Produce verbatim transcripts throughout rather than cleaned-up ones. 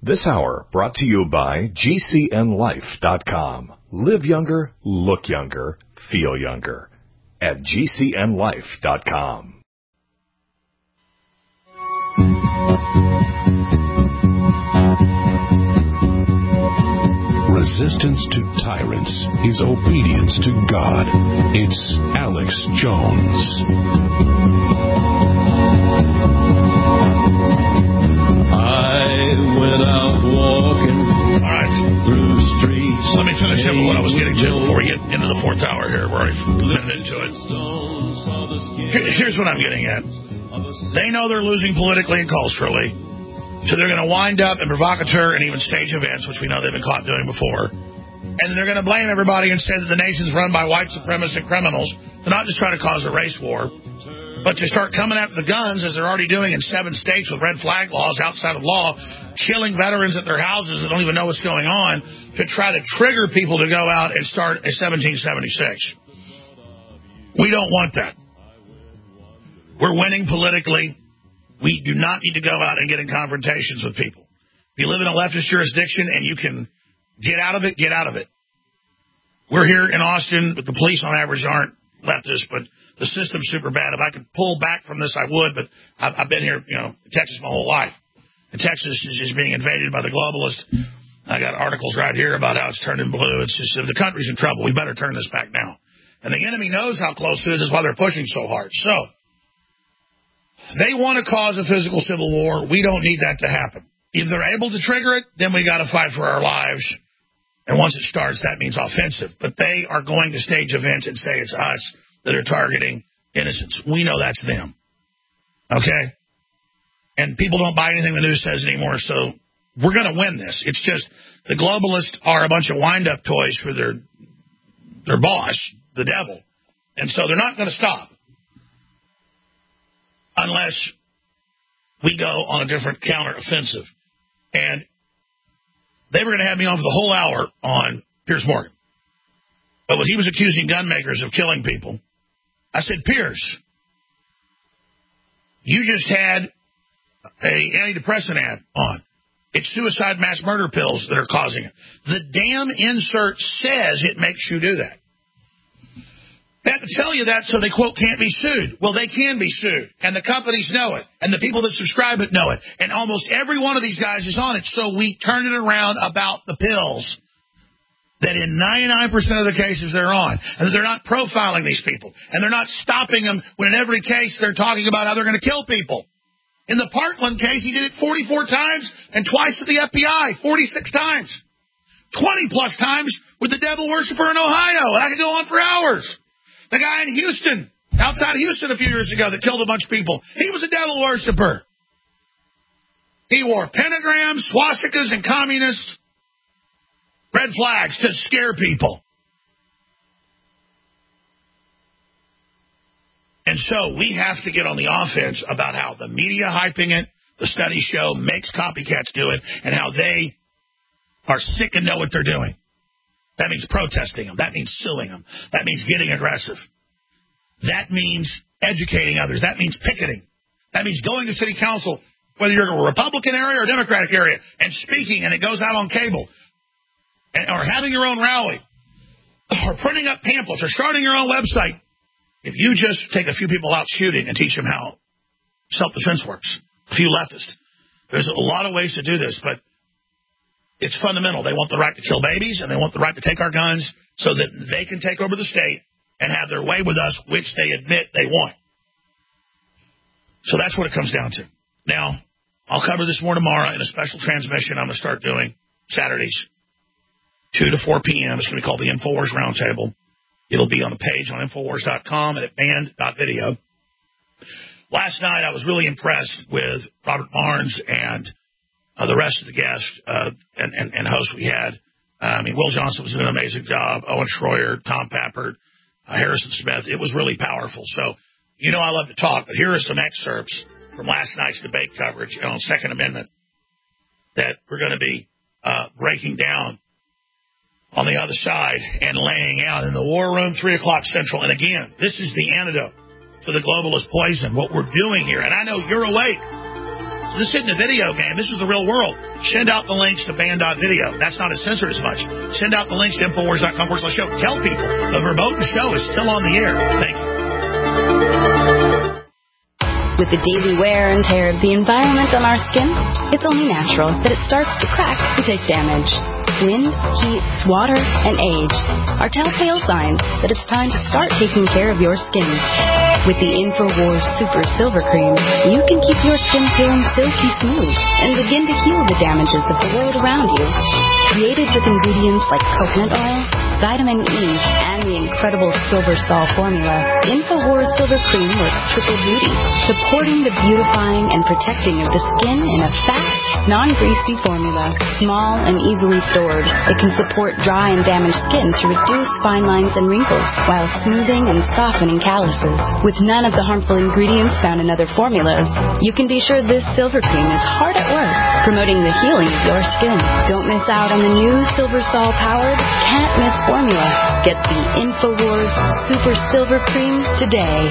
This hour brought to you by G C N life dot com. Live younger, look younger, feel younger at G C N life dot com. Resistance to tyrants is obedience to God. It's Alex Jones. I went out walking All right. through the streets. Let me finish up with what I was getting to before we get into the fourth hour here, where I've been into it. Here- Here's what I'm getting at. They know they're losing politically and culturally, so they're going to wind up in provocateur and even stage events, which we know they've been caught doing before. And they're going to blame everybody and say that the nation's run by white supremacist criminals. They're not just trying to cause a race war, but to start coming after the guns, as they're already doing in seven states with red flag laws outside of law, killing veterans at their houses that don't even know what's going on, to try to trigger people to go out and start a seventeen seventy-six. We don't want that. We're winning politically. We do not need to go out and get in confrontations with people. If you live in a leftist jurisdiction and you can get out of it, get out of it. We're here in Austin, but the police on average aren't leftists, but the system's super bad. If I could pull back from this, I would, but I've, I've been here, you know, in Texas my whole life. And Texas is just being invaded by the globalists. I got articles right here about how it's turning blue. It's just, if the country's in trouble, we better turn this back now. And the enemy knows how close it is. That's why they're pushing so hard. So, they want to cause a physical civil war. We don't need that to happen. If they're able to trigger it, then we got to fight for our lives. And once it starts, that means offensive. But they are going to stage events and say it's us that are targeting innocents. We know that's them. Okay? And people don't buy anything the news says anymore, so we're going to win this. It's just the globalists are a bunch of wind-up toys for their their boss, the devil. And so they're not going to stop unless we go on a different counter-offensive. And they were going to have me on for the whole hour on Piers Morgan. But when he was accusing gun makers of killing people, I said, Piers, you just had an antidepressant ad on. It's suicide mass murder pills that are causing it. The damn insert says it makes you do that. They have to tell you that so they, quote, can't be sued. Well, they can be sued, and the companies know it, and the people that subscribe it know it, and almost every one of these guys is on it, so we turn it around about the pills that in ninety-nine percent of the cases they're on, and that they're not profiling these people, and they're not stopping them when in every case they're talking about how they're going to kill people. In the Parkland case, he did it forty-four times, and twice at the F B I, forty-six times. twenty-plus times with the devil worshiper in Ohio, and I could go on for hours. The guy in Houston, outside of Houston a few years ago that killed a bunch of people, he was a devil worshiper. He wore pentagrams, swastikas, and communist red flags to scare people. And so we have to get on the offense about how the media hyping it, the studies show, makes copycats do it, and how they are sick and know what they're doing. That means protesting them. That means suing them. That means getting aggressive. That means educating others. That means picketing. That means going to city council, whether you're in a Republican area or a Democratic area, and speaking, and it goes out on cable, and, or having your own rally, or printing up pamphlets, or starting your own website. If you just take a few people out shooting and teach them how self-defense works, a few leftists, there's a lot of ways to do this, but it's fundamental. They want the right to kill babies, and they want the right to take our guns so that they can take over the state and have their way with us, which they admit they want. So that's what it comes down to. Now, I'll cover this more tomorrow in a special transmission I'm going to start doing Saturdays, two to four p.m. It's going to be called the InfoWars Roundtable. It'll be on a page on Infowars dot com and at band dot video. Last night, I was really impressed with Robert Barnes and Uh, the rest of the guests uh, and, and, and hosts we had. Uh, I mean, Will Johnson was doing an amazing job. Owen Schroyer, Tom Pappard, uh, Harrison Smith. It was really powerful. So, you know I love to talk, but here are some excerpts from last night's debate coverage on Second Amendment that we're going to be uh, breaking down on the other side and laying out in the War Room, three o'clock Central. And again, this is the antidote for the globalist poison, what we're doing here. And I know you're awake. This isn't a video game. This is the real world. Send out the links to band dot video. That's not as censored as much. Send out the links to Infowars dot com forward slash show. Tell people the verboten show is still on the air. Thank you. With the daily wear and tear of the environment on our skin, it's only natural that it starts to crack and take damage. Wind, heat, water, and age are telltale signs that it's time to start taking care of your skin. With the Infowars Super Silver Cream, you can keep your skin feeling silky smooth and begin to heal the damages of the world around you. Created with ingredients like coconut oil, vitamin E, and the incredible Silver Sol formula, Infowars Silver Cream works triple duty, supporting the beautifying and protecting of the skin in a fast, non-greasy formula. Small and easily stored, it can support dry and damaged skin to reduce fine lines and wrinkles, while smoothing and softening calluses. With none of the harmful ingredients found in other formulas, you can be sure this Silver Cream is hard at work, promoting the healing of your skin. Don't miss out on the new Silver Sol powered, can't miss formula. Get the Infowars Super Silver Cream today.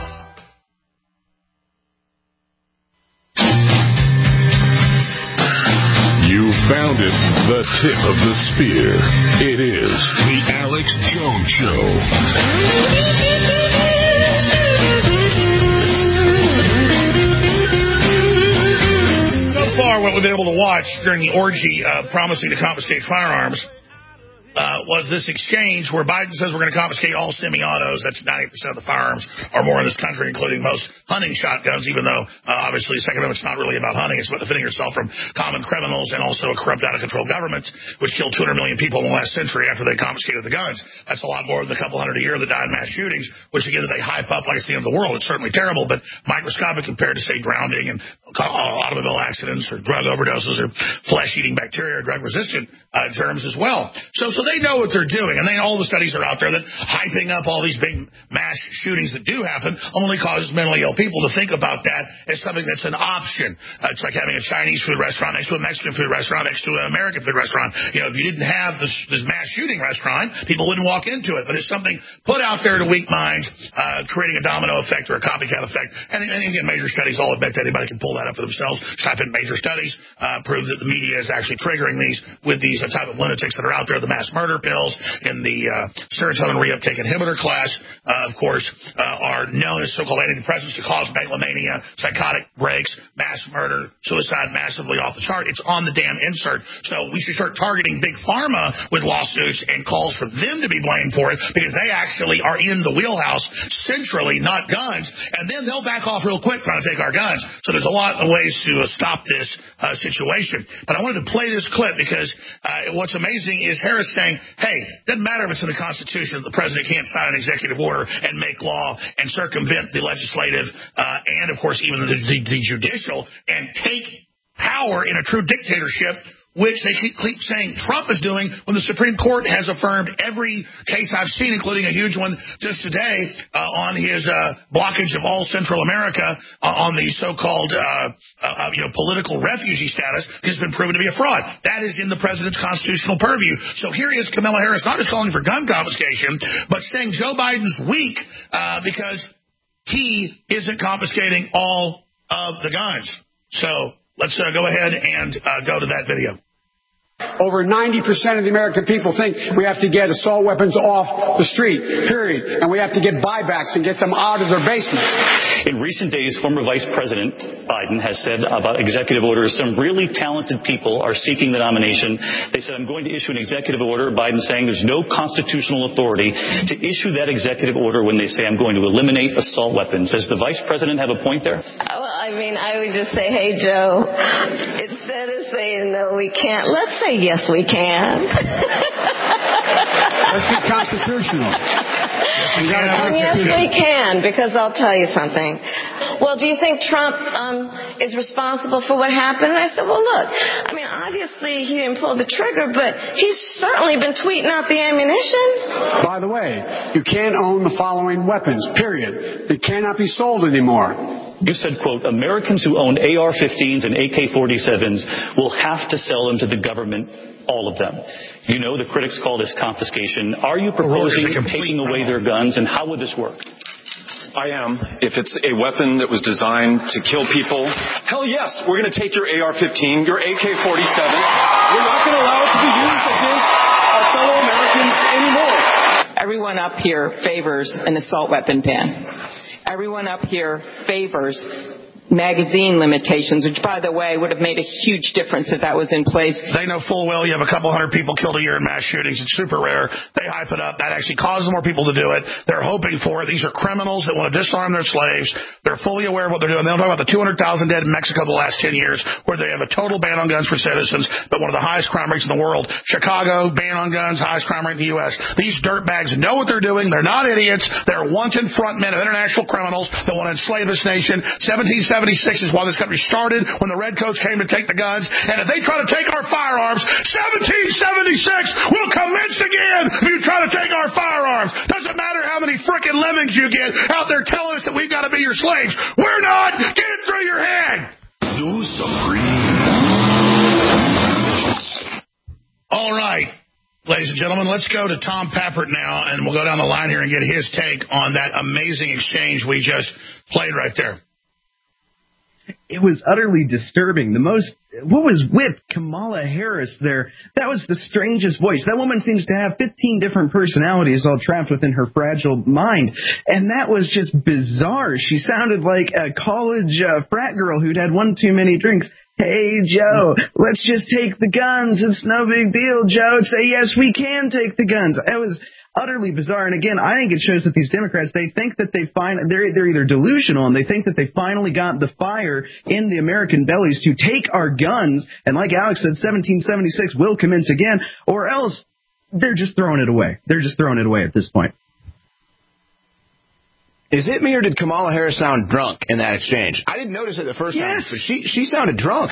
You found it, the tip of the spear. It is the Alex Jones Show. So far, what we've been able to watch during the orgy uh, promising to confiscate firearms Uh, was this exchange where Biden says we're going to confiscate all semi-autos. That's ninety percent of the firearms or more in this country, including most hunting shotguns, even though uh, obviously the Second Amendment's not really about hunting. It's about defending yourself from common criminals and also a corrupt, out-of-control government, which killed two hundred million people in the last century after they confiscated the guns. That's a lot more than the couple hundred a year that die in mass shootings, which, again, they hype up like it's the end of the world. It's certainly terrible, but microscopic compared to, say, drowning and automobile accidents or drug overdoses or flesh-eating bacteria or drug-resistant uh, germs as well. So, so they know what they're doing, and they, all the studies are out there that hyping up all these big mass shootings that do happen only causes mentally ill people to think about that as something that's an option. Uh, it's like having a Chinese food restaurant next to a Mexican food restaurant next to an American food restaurant. You know, if you didn't have this, this mass shooting restaurant, people wouldn't walk into it. But it's something put out there to weak minds, uh, creating a domino effect or a copycat effect. And, and again, major studies all admit that anybody can pull that up for themselves. Just type in major studies, uh, prove that the media is actually triggering these with these uh, type of lunatics that are out there, the mass murder pills in the uh, serotonin reuptake inhibitor class, uh, of course, uh, are known as so-called antidepressants to cause megalomania, psychotic breaks, mass murder, suicide, massively off the chart. It's on the damn insert. So we should start targeting Big Pharma with lawsuits and calls for them to be blamed for it because they actually are in the wheelhouse centrally, not guns, and then they'll back off real quick trying to take our guns. So there's a lot of ways to uh, stop this uh, situation. But I wanted to play this clip because uh, what's amazing is Harris saying, hey, doesn't matter if it's in the Constitution that the president can't sign an executive order and make law and circumvent the legislative uh, and, of course, even the, the, the judicial and take power in a true dictatorship, which they keep, keep saying Trump is doing when the Supreme Court has affirmed every case I've seen, including a huge one just today uh, on his uh, blockage of all Central America uh, on the so-called uh, uh, you know political refugee status has been proven to be a fraud. That is in the president's constitutional purview. So here is Kamala Harris not just calling for gun confiscation, but saying Joe Biden's weak uh, because he isn't confiscating all of the guns. So let's uh, go ahead and uh, go to that video. Over ninety percent of the American people think we have to get assault weapons off the street, period. And we have to get buybacks and get them out of their basements. In recent days, former Vice President Biden has said about executive orders, some really talented people are seeking the nomination. They said, I'm going to issue an executive order. Biden saying there's no constitutional authority to issue that executive order when they say I'm going to eliminate assault weapons. Does the Vice President have a point there? Well, I mean, I would just say, hey, Joe, instead of saying no, we can't, let's say yes, we can. Let's be constitutional. And yes, we can, because I'll tell you something. Well, do you think Trump um, is responsible for what happened? And I said, well, look, I mean, obviously he didn't pull the trigger, but he's certainly been tweeting out the ammunition. By the way, you can't own the following weapons, period. They cannot be sold anymore. You said, quote, Americans who own A R fifteens and A K forty-sevens will have to sell them to the government, all of them. You know the critics call this confiscation. Are you proposing taking away their guns, and how would this work? I am. If it's a weapon that was designed to kill people, hell yes, we're going to take your A R fifteen, your A K forty-seven. We're not going to allow it to be used against our fellow Americans anymore. Everyone up here favors an assault weapon ban. Everyone up here favors magazine limitations, which, by the way, would have made a huge difference if that was in place. They know full well you have a couple hundred people killed a year in mass shootings. It's super rare. They hype it up. That actually causes more people to do it. They're hoping for it. These are criminals that want to disarm their slaves. They're fully aware of what they're doing. They don't talk about the two hundred thousand dead in Mexico the last ten years, where they have a total ban on guns for citizens, but one of the highest crime rates in the world. Chicago, ban on guns, highest crime rate in the U S. These dirtbags know what they're doing. They're not idiots. They're wanton frontmen of international criminals that want to enslave this nation. seventeen seventy-six is why this country started, when the redcoats came to take the guns. And if they try to take our firearms, seventeen seventy-six will commence again if you try to take our firearms. Doesn't matter how many frickin' lemmings you get out there telling us that we've got to be your slaves. We're not. Get it through your head. New Supreme. All right, ladies and gentlemen, let's go to Tom Pappert now, and we'll go down the line here and get his take on that amazing exchange we just played right there. It was utterly disturbing. The most, what was with Kamala Harris there? That was the strangest voice. That woman seems to have fifteen different personalities all trapped within her fragile mind. And that was just bizarre. She sounded like a college uh, frat girl who'd had one too many drinks. Hey, Joe, let's just take the guns. It's no big deal, Joe. Say, yes, we can take the guns. It was utterly bizarre. And again, I think it shows that these Democrats, they think that they find they're they're either delusional and they think that they finally got the fire in the American bellies to take our guns. And like Alex said, seventeen seventy-six will commence again, or else they're just throwing it away. They're just throwing it away at this point. Is it me, or did Kamala Harris sound drunk in that exchange? I didn't notice it the first yes. time, but she she sounded drunk.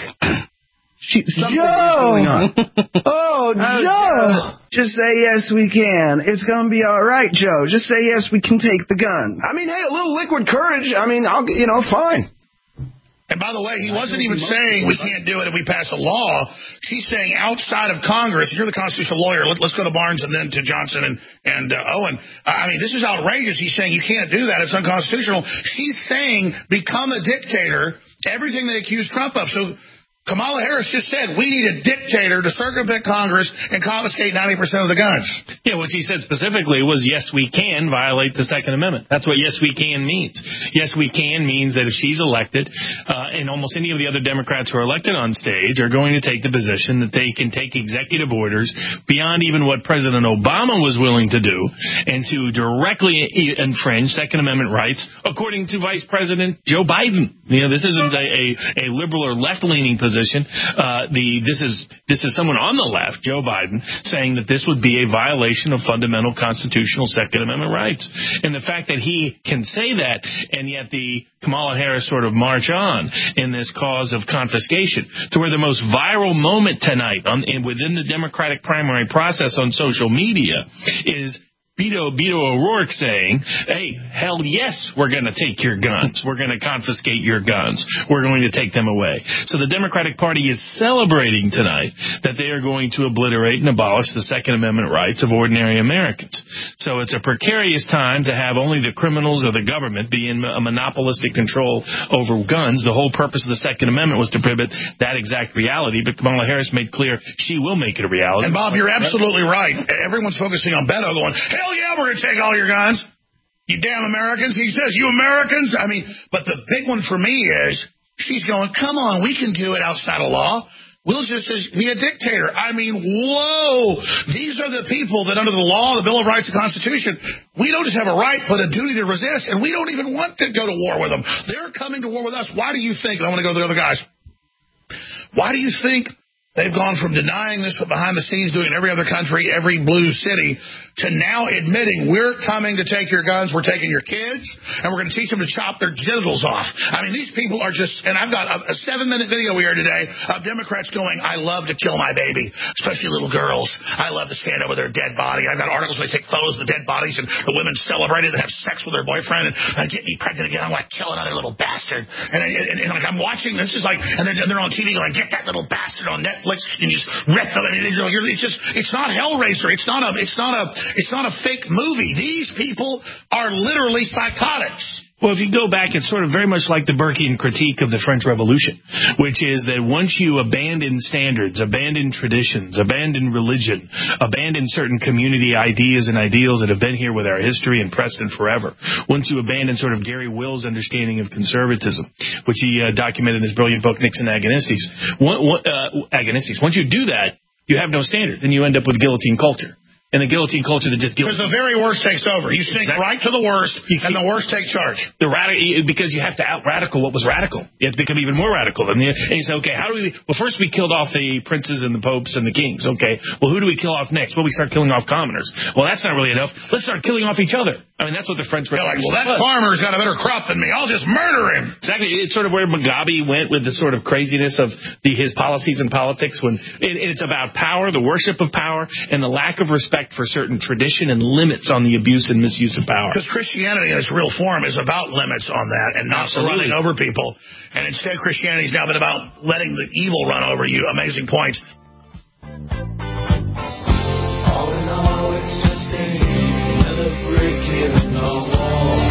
She, something Joe! was going on. Oh, uh, Joe! Just say yes, we can. It's going to be all right, Joe. Just say yes, we can take the gun. I mean, hey, a little liquid courage. I mean, I'll you know, fine. And by the way, he wasn't even saying we can't do it if we pass a law. She's saying outside of Congress, you're the constitutional lawyer. Let, let's go to Barnes and then to Johnson and, and uh, Owen. I mean, this is outrageous. He's saying you can't do that. It's unconstitutional. She's saying become a dictator, everything they accuse Trump of. So Kamala Harris just said we need a dictator to circumvent Congress and confiscate ninety percent of the guns. Yeah, what she said specifically was, yes, we can violate the Second Amendment. That's what yes, we can means. Yes, we can means that if she's elected, uh, and almost any of the other Democrats who are elected on stage are going to take the position that they can take executive orders beyond even what President Obama was willing to do and to directly infringe Second Amendment rights, according to Vice President Joe Biden. You know, this isn't a, a, a liberal or left-leaning position. Uh, the this is this is someone on the left, Joe Biden, saying that this would be a violation of fundamental constitutional Second Amendment rights. And the fact that he can say that, and yet the Kamala Harris sort of march on in this cause of confiscation, to where the most viral moment tonight on in, within the Democratic primary process on social media is Beto, Beto O'Rourke saying, hey, hell yes, we're going to take your guns. We're going to confiscate your guns. We're going to take them away. So the Democratic Party is celebrating tonight that they are going to obliterate and abolish the Second Amendment rights of ordinary Americans. So it's a precarious time to have only the criminals or the government be in a monopolistic control over guns. The whole purpose of the Second Amendment was to prohibit that exact reality, but Kamala Harris made clear she will make it a reality. And Bob, you're absolutely right. Everyone's focusing on Beto going, hell yeah, we're going to take all your guns. You damn Americans. He says, you Americans. I mean, but the big one for me is she's going, come on, we can do it outside of law. We'll just be a dictator. I mean, whoa. These are the people that under the law, the Bill of Rights, the Constitution, we don't just have a right, but a duty to resist, and we don't even want to go to war with them. They're coming to war with us. Why do you think, I want to go to the other guys, why do you think they've gone from denying this, but behind the scenes doing it in every other country, every blue city, to now admitting we're coming to take your guns, we're taking your kids, and we're going to teach them to chop their genitals off. I mean, these people are just, and I've got a, a seven-minute video here today of Democrats going, I love to kill my baby, especially little girls. I love to stand over their dead body. I've got articles where they take photos of the dead bodies, and the women celebrate it and have sex with their boyfriend and uh, get me pregnant again. I'm going to kill another little bastard. And, and, and, and like I'm watching, this is like, and they're, and they're on T V going, get that little bastard on Netflix, and you just rip them. And it's just, it's not Hellraiser. It's not a, it's not a, it's not a fake movie. These people are literally psychotics. Well, if you go back, it's sort of very much like the Burkean critique of the French Revolution, which is that once you abandon standards, abandon traditions, abandon religion, abandon certain community ideas and ideals that have been here with our history and precedent forever, once you abandon sort of Gary Will's understanding of conservatism, which he uh, documented in his brilliant book, Nixon Agonistes, one, one, uh, Agonistes, once you do that, you have no standards, and you end up with guillotine culture. And the guillotine culture that just guillotine. Because the very worst takes over. You sink exactly. right to the worst, and the worst take charge. The radical, because you have to out-radical what was radical. You have to become even more radical. And you, and you say, okay, how do we... Well, first we killed off the princes and the popes and the kings. Okay, well, who do we kill off next? Well, we start killing off commoners. Well, that's not really enough. Let's start killing off each other. I mean, that's what the French... They're like, well, that was. farmer's got a better crop than me. I'll just murder him. Exactly. It's sort of where Mugabe went with the sort of craziness of the, his policies and politics. When it, it's about power, the worship of power, and the lack of respect for certain traditions. Tradition and limits on the abuse and misuse of power. Because Christianity in its real form is about limits on that and not running over people. And instead, Christianity's now been about letting the evil run over you. Amazing point. All in all, it's just another brick in the wall.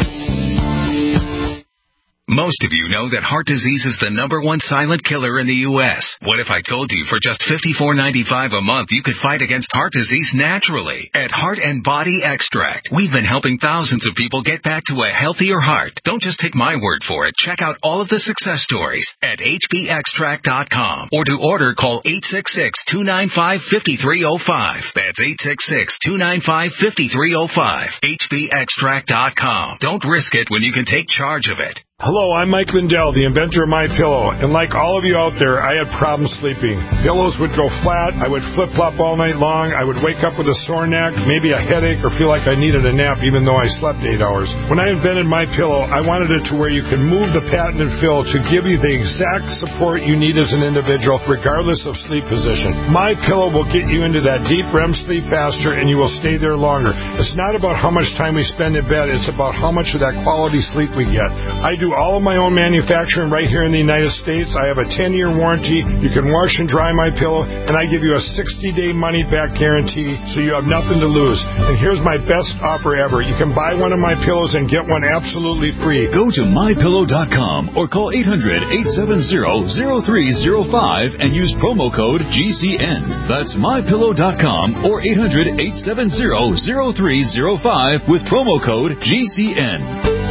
Most of you know that heart disease is the number one silent killer in the U S What if I told you for just fifty-four ninety-five a month you could fight against heart disease naturally? At Heart and Body Extract, we've been helping thousands of people get back to a healthier heart. Don't just take my word for it. Check out all of the success stories at H B extract dot com. Or to order, call eight six six, two nine five, five three zero five. That's eight six six, two nine five, five three zero five. H B extract dot com. Don't risk it when you can take charge of it. Hello, I'm Mike Lindell, the inventor of MyPillow, and like all of you out there, I had problems sleeping. Pillows would go flat, I would flip-flop all night long, I would wake up with a sore neck, maybe a headache, or feel like I needed a nap even though I slept eight hours. When I invented MyPillow, I wanted it to where you could move the patented fill to give you the exact support you need as an individual, regardless of sleep position. MyPillow will get you into that deep R E M sleep faster, and you will stay there longer. It's not about how much time we spend in bed, it's about how much of that quality sleep we get. I do all of my own manufacturing right here in the United States. I have a ten-year warranty. You can wash and dry my pillow, and I give you a sixty-day money-back guarantee, so you have nothing to lose. And here's my best offer ever. You can buy one of my pillows and get one absolutely free. Go to my pillow dot com or call eight hundred, eight seven zero, zero three zero five and use promo code G C N. That's my pillow dot com or eight hundred, eight seven zero, zero three zero five with promo code G C N.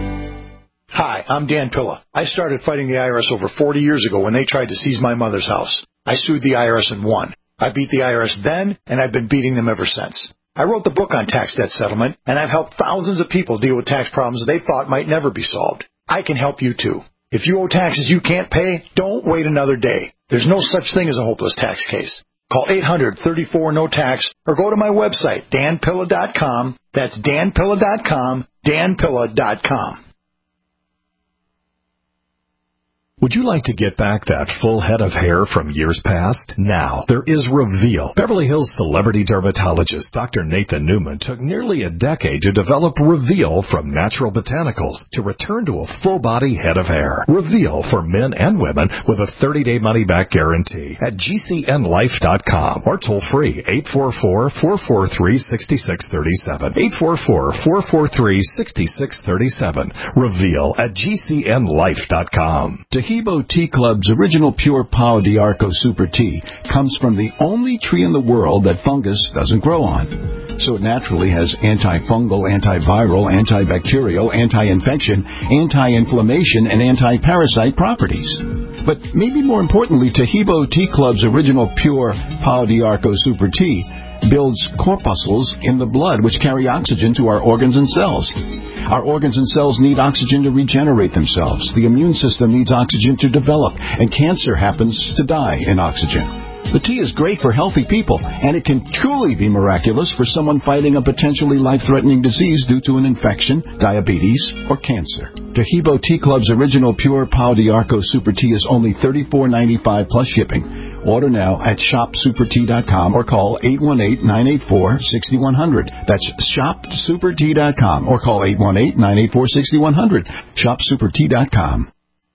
Hi, I'm Dan Pilla. I started fighting the I R S over forty years ago when they tried to seize my mother's house. I sued the I R S and won. I beat the I R S then, and I've been beating them ever since. I wrote the book on tax debt settlement, and I've helped thousands of people deal with tax problems they thought might never be solved. I can help you, too. If you owe taxes you can't pay, don't wait another day. There's no such thing as a hopeless tax case. Call eight hundred, thirty-four, no tax or go to my website, dan pilla dot com. That's dan pilla dot com, dan pilla dot com. Would you like to get back that full head of hair from years past? Now, there is Reveal. Beverly Hills celebrity dermatologist Doctor Nathan Newman took nearly a decade to develop Reveal from natural botanicals to return to a full-body head of hair. Reveal for men and women with a thirty-day money-back guarantee at G C N life dot com or toll-free eight four four, four four three, six six three seven. eight four four, four four three, six six three seven. Reveal at G C N life dot com. Taheebo Tea Club's original pure Pau d'Arco Super Tea comes from the only tree in the world that fungus doesn't grow on. So it naturally has antifungal, antiviral, antibacterial, anti-infection, anti-inflammation, and anti-parasite properties. But maybe more importantly, Taheebo Tea Club's original pure Pau d'Arco Super Tea builds corpuscles in the blood which carry oxygen to our organs and cells. Our organs and cells need oxygen to regenerate themselves. The immune system needs oxygen to develop, and cancer happens to die in oxygen. The tea is great for healthy people, and it can truly be miraculous for someone fighting a potentially life-threatening disease due to an infection, diabetes, or cancer. Taheebo Tea Club's original pure Pau d'Arco Super Tea is only thirty-four ninety-five plus shipping. Order now at shop super tea dot com or call eight one eight, nine eight four, six one zero zero. That's shop super tea dot com or call eight one eight, nine eight four, six one zero zero. shop super tea dot com.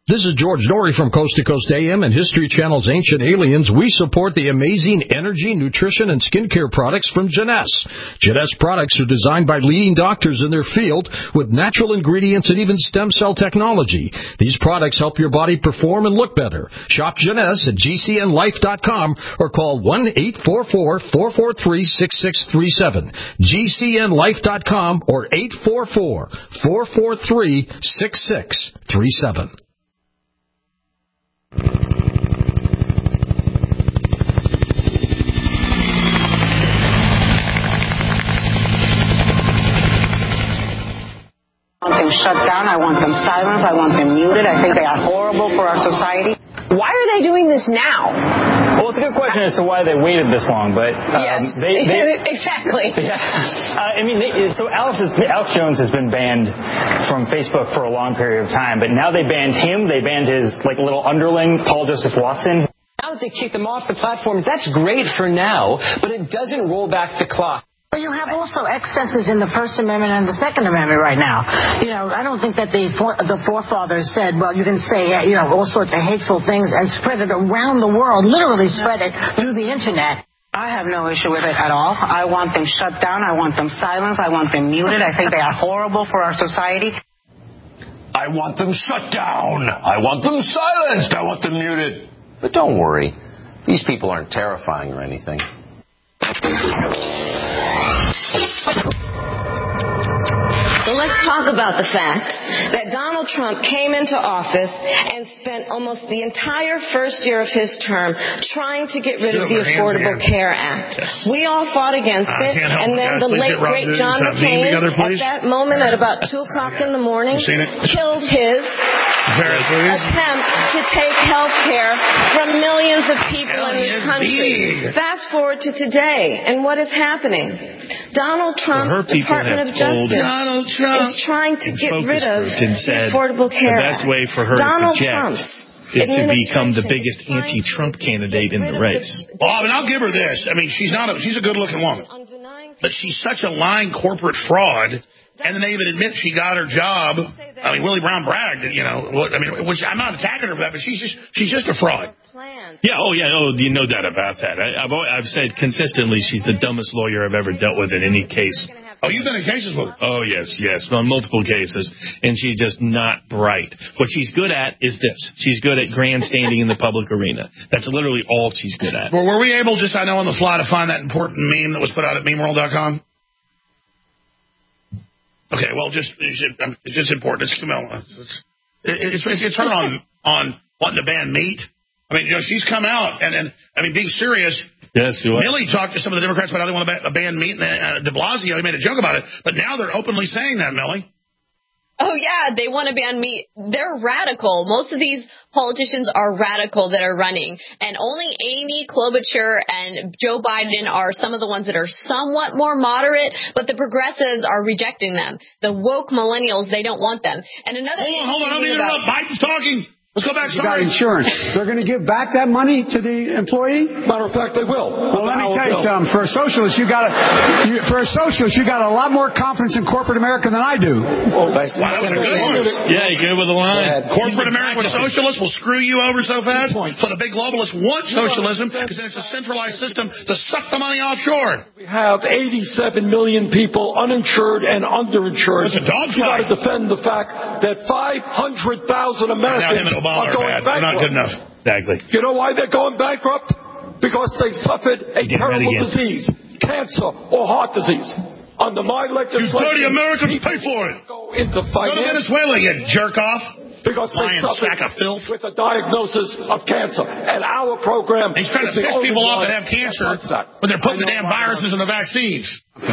This is George Norrie from Coast to Coast A M and History Channel's Ancient Aliens. We support the amazing energy, nutrition, and skincare products from Jeunesse. Jeunesse products are designed by leading doctors in their field with natural ingredients and even stem cell technology. These products help your body perform and look better. Shop Jeunesse at G C N life dot com or call one eight four four, four four three, six six three seven. G C N life dot com or eight four four, four four three, six six three seven. I want them shut down. I want them silenced. I want them muted. I think they are horrible for our society. Why are they doing this now? Well, it's a good question as to why they waited this long, but um, yes, they, they, exactly. Yeah, uh, I mean, they, so Alex, is, Alex Jones has been banned from Facebook for a long period of time, but now they banned him. They banned his like little underling, Paul Joseph Watson. Now that they kicked them off the platform, that's great for now, but it doesn't roll back the clock. But you have also excesses in the First Amendment and the Second Amendment right now. You know, I don't think that the for, the forefathers said, well, you can say, you know, all sorts of hateful things and spread it around the world, literally spread it through the Internet. I have no issue with it at all. I want them shut down. I want them silenced. I want them muted. I think they are horrible for our society. I want them shut down. I want them silenced. I want them muted. But don't worry. These people aren't terrifying or anything. So let's talk about the fact that Donald Trump came into office and spent almost the entire first year of his term trying to get rid of the Affordable Care Act. We all fought against it, and then the late, great John McCain, at that moment at about two o'clock in the morning, killed his attempt to take health care from millions of people in this country. Fast forward to today, and what is happening? Donald Trump's Department of Justice is trying to get rid of the Affordable Care Act. The best way for her Donald to project is to become the biggest anti-Trump candidate in the race. Well, I mean, I'll give her this. I mean, she's not a, she's a good-looking woman, but she's such a lying corporate fraud. And then they even admit she got her job. I mean, Willie Brown bragged, you know. I mean, which I'm not attacking her for that, but she's just she's just a fraud. Yeah, oh yeah, oh, you no doubt about that. I, I've always, I've said consistently she's the dumbest lawyer I've ever dealt with in any case. Oh, you've been in cases with her? Oh yes, yes, on multiple cases, and she's just not bright. What she's good at is this: she's good at grandstanding in the public arena. That's literally all she's good at. Well, were we able, just I know on the fly, to find that important meme that was put out at meme world dot com? Okay, well, just it's just important. It's Camilla. It's it's, it's, it's her on on wanting to ban meat. I mean, you know, she's come out and and I mean, being serious. Yes, you Milley talked to some of the Democrats about how they want to ban meat, and uh, De Blasio, he made a joke about it, but now they're openly saying that, Milley. Oh, yeah, they want to ban meat. They're radical. Most of these politicians are radical that are running, and only Amy Klobuchar and Joe Biden are some of the ones that are somewhat more moderate, but the progressives are rejecting them. The woke millennials, they don't want them. And another hold on, hold on, don't need to interrupt. Biden's talking. Let's go back. You got insurance. They're going to give back that money to the employee? Matter of fact, they will. Well, let me tell you something. For a socialist, you got a you, for a socialist, you got a lot more confidence in corporate America than I do. Oh, wow, that was a good one. Yeah, you get it with a line. Corporate America with socialists will screw you over so fast. So the big globalists want socialism because then it's a centralized system to suck the money offshore. We have eighty-seven million people uninsured and underinsured. It's a dog fight. You got to defend the fact that five hundred thousand Americans are going bad. bankrupt. They're not good enough. Exactly. You know why they're going bankrupt? Because they suffered a terrible disease, cancer or heart disease. Under my legislation, you dirty Americans pay for it. Go into Go to Venezuela, you jerk off. Because they suffered sack of filth. with a diagnosis of cancer. And our program He's trying to piss people off that have cancer when they're putting the damn viruses in the vaccines.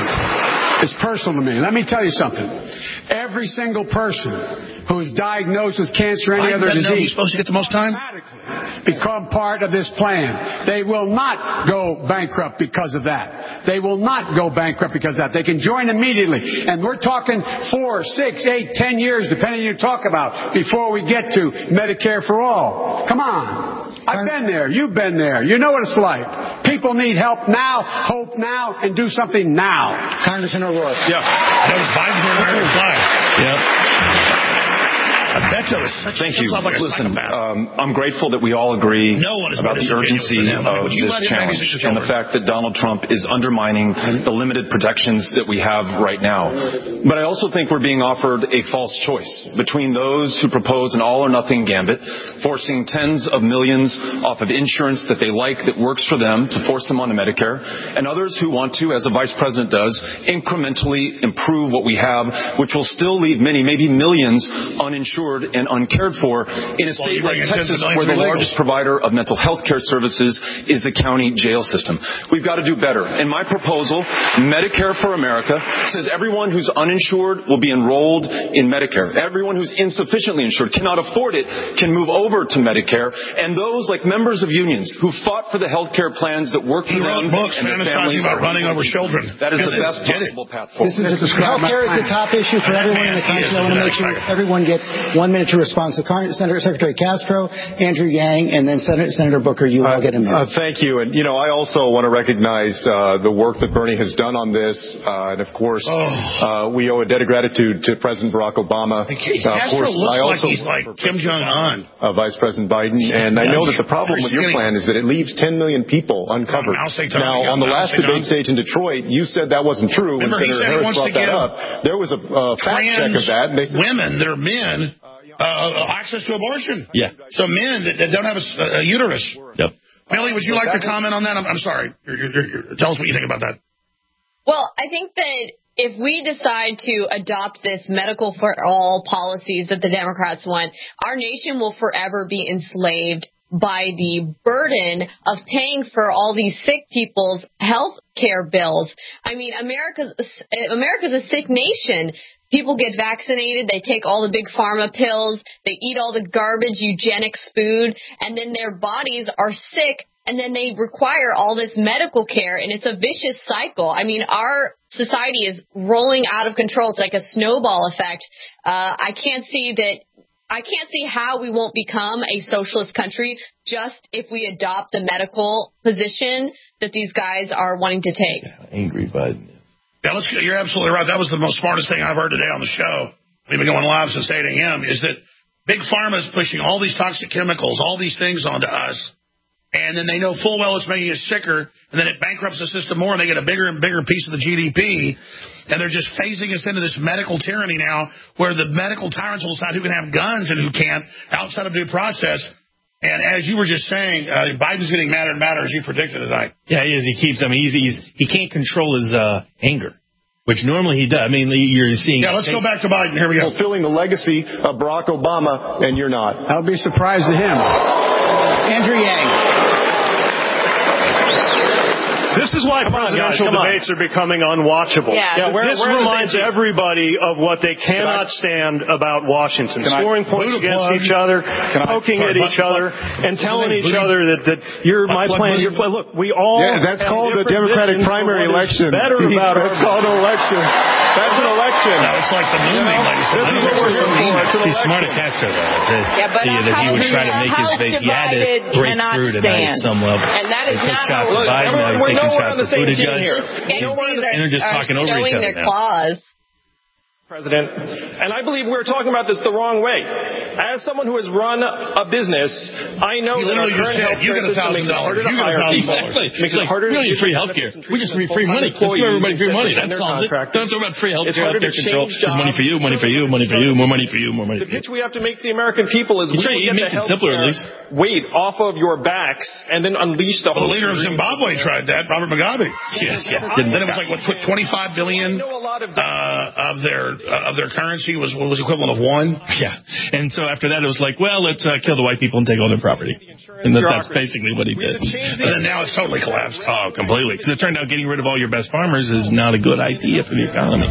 It's personal to me. Let me tell you something. Every single person who is diagnosed with cancer or any I other disease, know he's supposed to get the most time. Become part of this plan. They will not go bankrupt because of that. They will not go bankrupt because of that. They can join immediately. And we're talking four, six, eight, ten years, depending on what you talk about, before we get to Medicare for all. Come on. I've been there. You've been there. You know what it's like. People need help now, hope now, and do something now. Congressman O'Rourke. Yeah. That was Biden's American flag. Yep. Beto is such Thank a you. like Listen, a um, I'm grateful that we all agree no one is about the urgency than him. I mean, of would you this let him challenge babysit your and the children? fact that Donald Trump is undermining the limited protections that we have right now. But I also think we're being offered a false choice between those who propose an all-or-nothing gambit, forcing tens of millions off of insurance that they like that works for them to force them onto Medicare, and others who want to, as the Vice President does, incrementally improve what we have, which will still leave many, maybe millions, uninsured and uncared for in a state like Texas where the largest provider of mental health care services is the county jail system. We've got to do better. And my proposal, Medicare for America, says everyone who's uninsured will be enrolled in Medicare. Everyone who's insufficiently insured, cannot afford it, can move over to Medicare. And those like members of unions who fought for the health care plans that work for them books and their fantasizing families about running over children. That is the Get best it. possible path forward. This is healthcare is the top issue for everyone in the country. I want to make sure everyone gets one minute to respond. So Senator Secretary Castro, Andrew Yang, and then Senator, Senator Booker, you all get a minute. Uh, thank you. And, you know, I also want to recognize uh, the work that Bernie has done on this. Uh, and, of course, oh. uh, we owe a debt of gratitude to President Barack Obama. Uh, Castro course, looks I like also he's like Kim Jong-un. Uh, Vice President Biden. And I know that the problem with your plan is that it leaves ten million people uncovered. Now, on the last debate stage in Detroit, you said that wasn't true. Remember, when Senator Harris brought that up. There was a uh, fact check of that. They, women that are men uh, access to abortion. Yeah. So men that, that don't have a, a uterus. Yep. Millie, would you like to comment on that? I'm, I'm sorry. You're, you're, you're, tell us what you think about that. Well, I think that if we decide to adopt this medical for all policies that the Democrats want, our nation will forever be enslaved by the burden of paying for all these sick people's health care bills. I mean, America's America's a sick nation. People get vaccinated, they take all the big pharma pills, they eat all the garbage eugenics food, and then their bodies are sick, and then they require all this medical care, and it's a vicious cycle. I mean, our society is rolling out of control. It's like a snowball effect. Uh, I can't see that I can't see how we won't become a socialist country just if we adopt the medical position that these guys are wanting to take. Yeah, angry Biden. Yeah, let's, you're absolutely right. That was the most smartest thing I've heard today on the show. We've been going live since eight a.m. is that Big Pharma is pushing all these toxic chemicals, all these things onto us, and then they know full well it's making us sicker, and then it bankrupts the system more, and they get a bigger and bigger piece of the G D P, and they're just phasing us into this medical tyranny now where the medical tyrants will decide who can have guns and who can't outside of due process. And as you were just saying, uh, Biden's getting madder and madder, as you predicted tonight. Yeah, he is. He keeps, I mean, he's, he's, he can't control his uh, anger, which normally he does. I mean, you're seeing... Yeah, let's go back to Biden. Here we go. Fulfilling the legacy of Barack Obama, and you're not. I'll be surprised at him. Andrew Yang. This is why presidential on, debates on. are becoming unwatchable. Yeah, yeah where, this where reminds everybody of what they cannot stand about Washington. Can Scoring I, points against plug? each other, Can poking I, at sorry, each but, other, but, and telling but, each but, other that, that you're my but, plan, but, your plan. Look, we all yeah, that's called a Democratic primary election. Better about That's called an election. That's an election. No, it's like the moon, you know, ladies and gentlemen. He's smart at Castro, though. That, yeah, but he, that he would try to make his base. He had to break through tonight at some level. And that is they not shots how at Biden. Now he's taking shots at Buttigieg. Just And they're just talking over each other their now. claws. President, and I believe we're talking about this the wrong way. As someone who has run a business, I know that our current health care system makes it harder to hire people. Exactly. Makes it harder to get free health care. We just need free money. Let's give everybody free money. That solves it. Don't talk about free health care, health care control. Just money for you, money for you, money for you, more money for you, more money for you. The pitch we have to make to the American people is we will get the health care weight off of your backs and then unleash the whole. The leader of Zimbabwe tried that, Robert Mugabe. Yes, yes. Then it was like, what, put twenty-five billion uh, of their uh, of their currency was was equivalent of one. Yeah, and so after that it was like, well, let's uh, kill the white people and take all their property, and that, that's basically what he did. And then now it's totally collapsed. Oh, completely. Because it turned out getting rid of all your best farmers is not a good idea for the economy.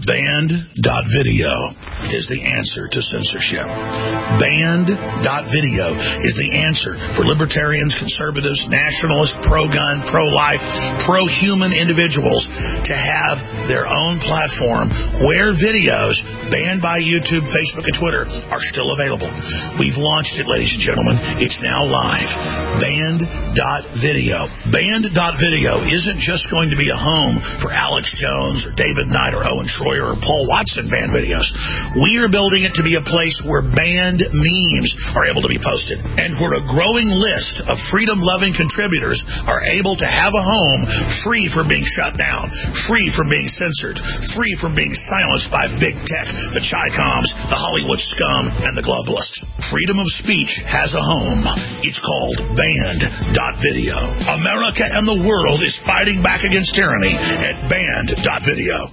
Banned dot video is the answer to censorship. Banned dot video is the answer for libertarians, conservatives, nationalists, pro-gun, pro-life, pro-human individuals to have their own platform where videos banned by YouTube, Facebook, and Twitter are still available. We've launched it, ladies and gentlemen. It's now live. Banned dot video. Banned dot video isn't just going to be a home for Alex Jones or David Knight or Owen Schroyer or Paul Watson banned videos. We are building it to be a place where banned memes are able to be posted and where a growing list of freedom-loving contributors are able to have a home free from being shut down, free from being censored, free from being silenced by big tech, the Chi-Coms, the Hollywood scum, and the globalists. Freedom of speech has a home. It's called Banned dot video. America and the world is fighting back against tyranny at Banned dot video.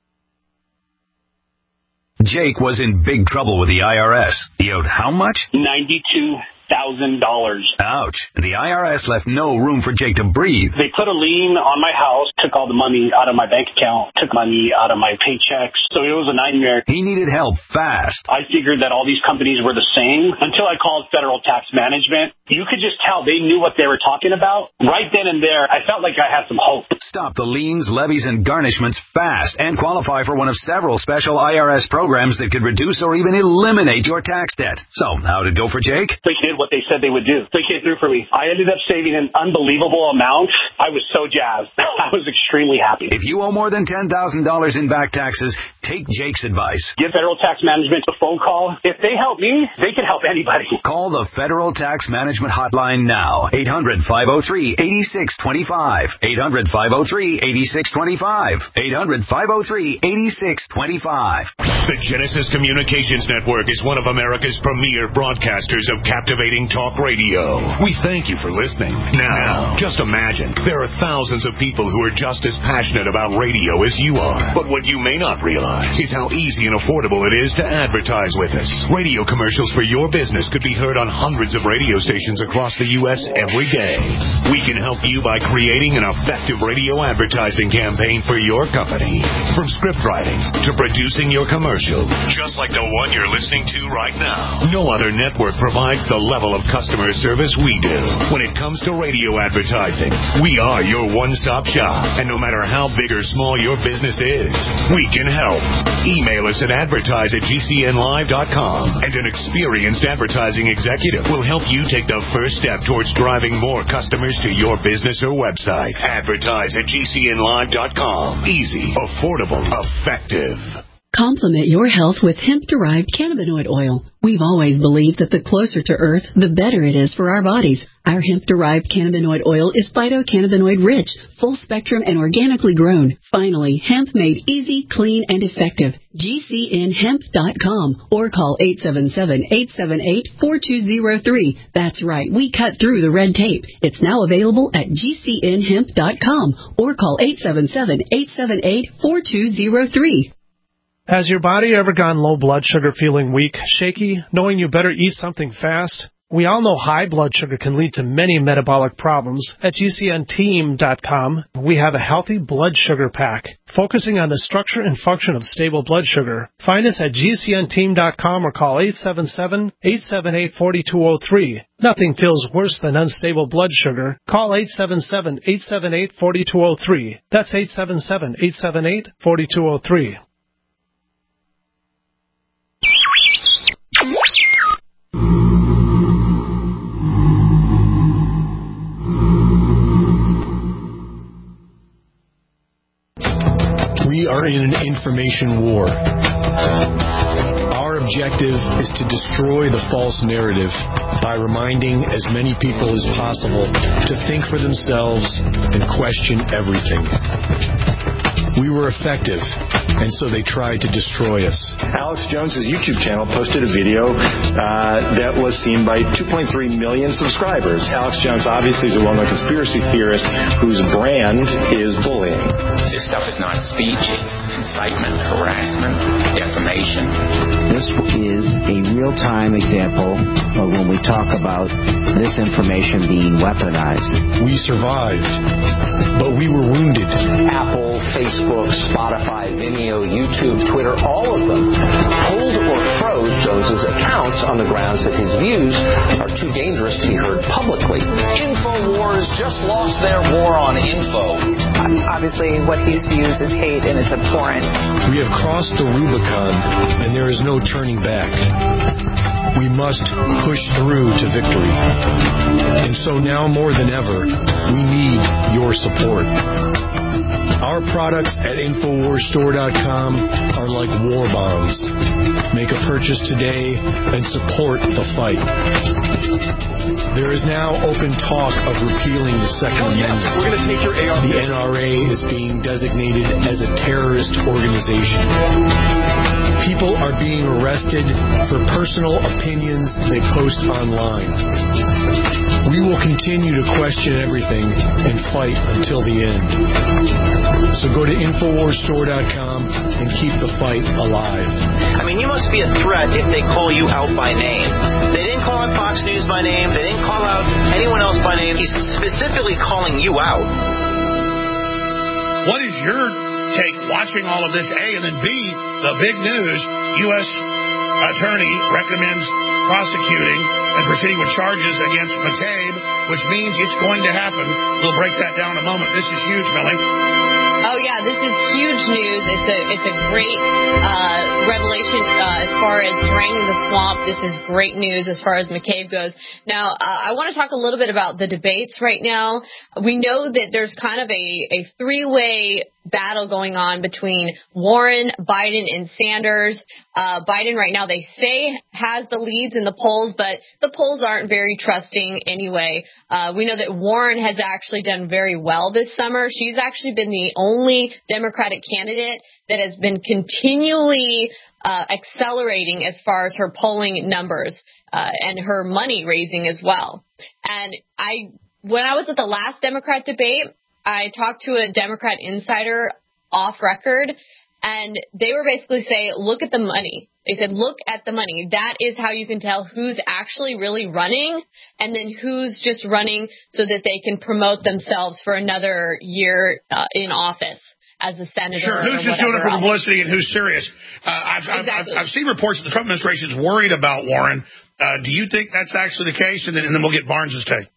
Jake was in big trouble with the I R S. He owed how much? ninety-two thousand dollars. Ouch. And the I R S left no room for Jake to breathe. They put a lien on my house, took all the money out of my bank account, took money out of my paychecks. So it was a nightmare. He needed help fast. I figured that all these companies were the same until I called Federal Tax Management. You could just tell they knew what they were talking about. Right then and there, I felt like I had some hope. Stop the liens, levies, and garnishments fast and qualify for one of several special I R S programs that could reduce or even eliminate your tax debt. So, how did it go for Jake? They did what they said they would do. They came through for me. I ended up saving an unbelievable amount. I was so jazzed. I was extremely happy. If you owe more than ten thousand dollars in back taxes, take Jake's advice. Give Federal Tax Management a phone call. If they help me, they can help anybody. Call the Federal Tax Management Hotline now. eight hundred, five oh three, eight six two five. eight hundred, five oh three, eight six two five. eight hundred, five oh three, eight six two five. The Genesis Communications Network is one of America's premier broadcasters of captivating talk radio. We thank you for listening. Now, just imagine, there are thousands of people who are just as passionate about radio as you are. But what you may not realize is how easy and affordable it is to advertise with us. Radio commercials for your business could be heard on hundreds of radio stations across the U S every day. We can help you by creating an effective radio advertising campaign for your company. From script writing to producing your commercial, just like the one you're listening to right now. No other network provides the level of customer service we do. When it comes to radio advertising, we are your one-stop shop. And no matter how big or small your business is, we can help. Email us at advertise at g c n live dot com, and an experienced advertising executive will help you take the first step towards driving more customers to your business or website. Advertise at g c n live dot com. Easy, affordable, effective. Complement your health with hemp-derived cannabinoid oil. We've always believed that the closer to Earth, the better it is for our bodies. Our hemp-derived cannabinoid oil is phytocannabinoid-rich, full-spectrum, and organically grown. Finally, hemp made easy, clean, and effective. G C N hemp dot com or call eight seven seven, eight seven eight, four two zero three. That's right, we cut through the red tape. It's now available at G C N hemp dot com or call eight seven seven, eight seven eight, four two zero three. Has your body ever gone low blood sugar, feeling weak, shaky, knowing you better eat something fast? We all know high blood sugar can lead to many metabolic problems. At G C N team dot com, we have a healthy blood sugar pack, focusing on the structure and function of stable blood sugar. Find us at G C N team dot com or call eight seven seven, eight seven eight, four two zero three. Nothing feels worse than unstable blood sugar. Call eight seven seven, eight seven eight, four two zero three. That's eight seven seven, eight seven eight, four two zero three. We are in an information war. Our objective is to destroy the false narrative by reminding as many people as possible to think for themselves and question everything. We were effective, and so they tried to destroy us. Alex Jones's YouTube channel posted a video uh, that was seen by two point three million subscribers. Alex Jones obviously is a well-known conspiracy theorist whose brand is bullying. This stuff is not speech, it's incitement, harassment, defamation. This is a real-time example of when we talk about this information being weaponized. We survived, but we were wounded. Apple, Facebook, Spotify, Vimeo. Vimeo, YouTube, Twitter, all of them pulled or froze Jones's accounts on the grounds that his views are too dangerous to be heard publicly. InfoWars just lost their war on info. Obviously, what he spews is hate and it's abhorrent. We have crossed the Rubicon, and there is no turning back. We must push through to victory. And so now more than ever, we need your support. Our products at InfoWars Store dot com are like war bonds. Make a purchase today and support the fight. There is now open talk of repealing the Second oh, Amendment. Yes, we're going to take your A R. The N R A is being designated as a terrorist organization. People are being arrested for personal opinions they post online. We will continue to question everything and fight until the end. So go to InfoWars Store dot com and keep the fight alive. I mean, you must be a threat if they call you out by name. They didn't call out Fox News by name. They didn't call out anyone else by name. He's specifically calling you out. What is your take watching all of this, A, and then B, the big news, U S attorney recommends prosecuting and proceeding with charges against McCabe, which means it's going to happen. We'll break that down in a moment. This is huge, Millie. Oh yeah, this is huge news. It's a it's a great uh, revelation uh, as far as draining the swamp. This is great news as far as McCabe goes. Now, uh, I want to talk a little bit about the debates right now. We know that there's kind of a, a three-way battle going on between Warren, Biden, and Sanders. Uh, Biden right now, they say, has the leads in the polls, but the polls aren't very trusting anyway. Uh, we know that Warren has actually done very well this summer. She's actually been the only Democratic candidate that has been continually uh, accelerating as far as her polling numbers uh, and her money raising as well. And I, when I was at the last Democrat debate, I talked to a Democrat insider off record, and they were basically saying, look at the money. They said, look at the money. That is how you can tell who's actually really running and then who's just running so that they can promote themselves for another year uh, in office as a senator. Sure, who's just doing it for publicity and who's serious? Uh, I've, exactly. I've, I've seen reports that the Trump administration is worried about Warren. Uh, do you think that's actually the case? And then, and then we'll get Barnes's take.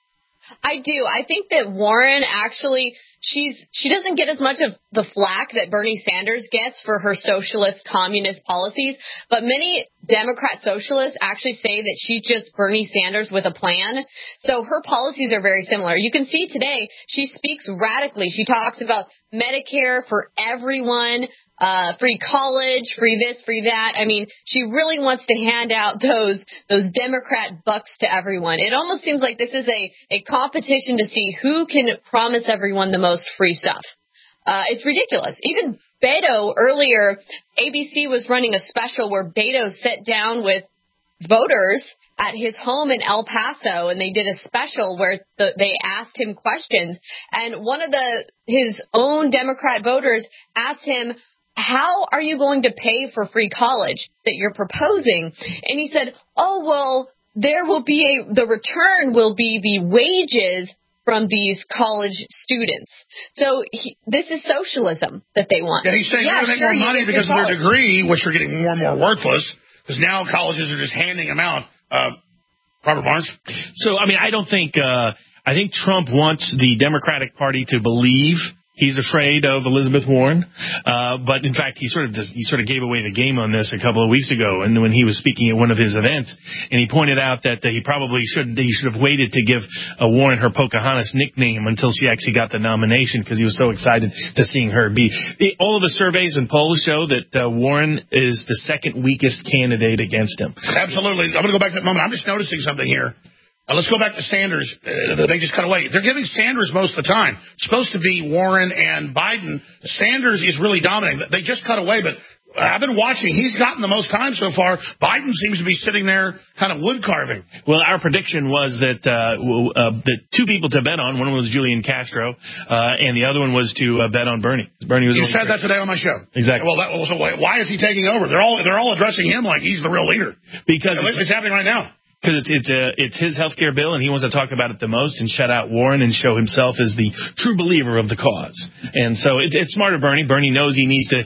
I do. I think that Warren actually, she's she doesn't get as much of the flack that Bernie Sanders gets for her socialist communist policies, but many Democrat socialists actually say that she's just Bernie Sanders with a plan. So her policies are very similar. You can see today she speaks radically. She talks about Medicare for everyone, uh, free college, free this, free that. I mean, she really wants to hand out those those Democrat bucks to everyone. It almost seems like this is a, a competition to see who can promise everyone the most free stuff. Uh, it's ridiculous. Even Beto earlier, A B C was running a special where Beto sat down with voters at his home in El Paso, and they did a special where the, they asked him questions. And one of the his own Democrat voters asked him, how are you going to pay for free college that you're proposing? And he said, oh, well, there will be a, the return will be the wages from these college students. So he, this is socialism that they want. Yeah, he's saying yeah, they're going to sure, make more money because of their college. degree, which are getting more and more worthless, because now colleges are just handing them out. Uh, Robert Barnes? So, I mean, I don't think, uh, I think Trump wants the Democratic Party to believe he's afraid of Elizabeth Warren, uh, but in fact, he sort of he sort of gave away the game on this a couple of weeks ago, and when he was speaking at one of his events, and he pointed out that uh, he probably should he should have waited to give uh, Warren her Pocahontas nickname until she actually got the nomination, because he was so excited to seeing her be. All of the surveys and polls show that uh, Warren is the second weakest candidate against him. Absolutely. I'm going to go back to that moment. I'm just noticing something here. Uh, let's go back to Sanders. Uh, they just cut away. They're giving Sanders most of the time. It's supposed to be Warren and Biden. Sanders is really dominating. They just cut away, but I've been watching. He's gotten the most time so far. Biden seems to be sitting there kind of wood carving. Well, our prediction was that uh, uh, the two people to bet on, one was Julian Castro, uh, and the other one was to uh, bet on Bernie. Bernie was you said that today on my show. Exactly. Well, that, well, so why is he taking over? They're all they're all addressing him like he's the real leader. Because it's, it's happening right now. Because it's it's, uh, it's his health care bill, and he wants to talk about it the most and shut out Warren and show himself as the true believer of the cause. And so it, it's smart of Bernie. Bernie knows he needs to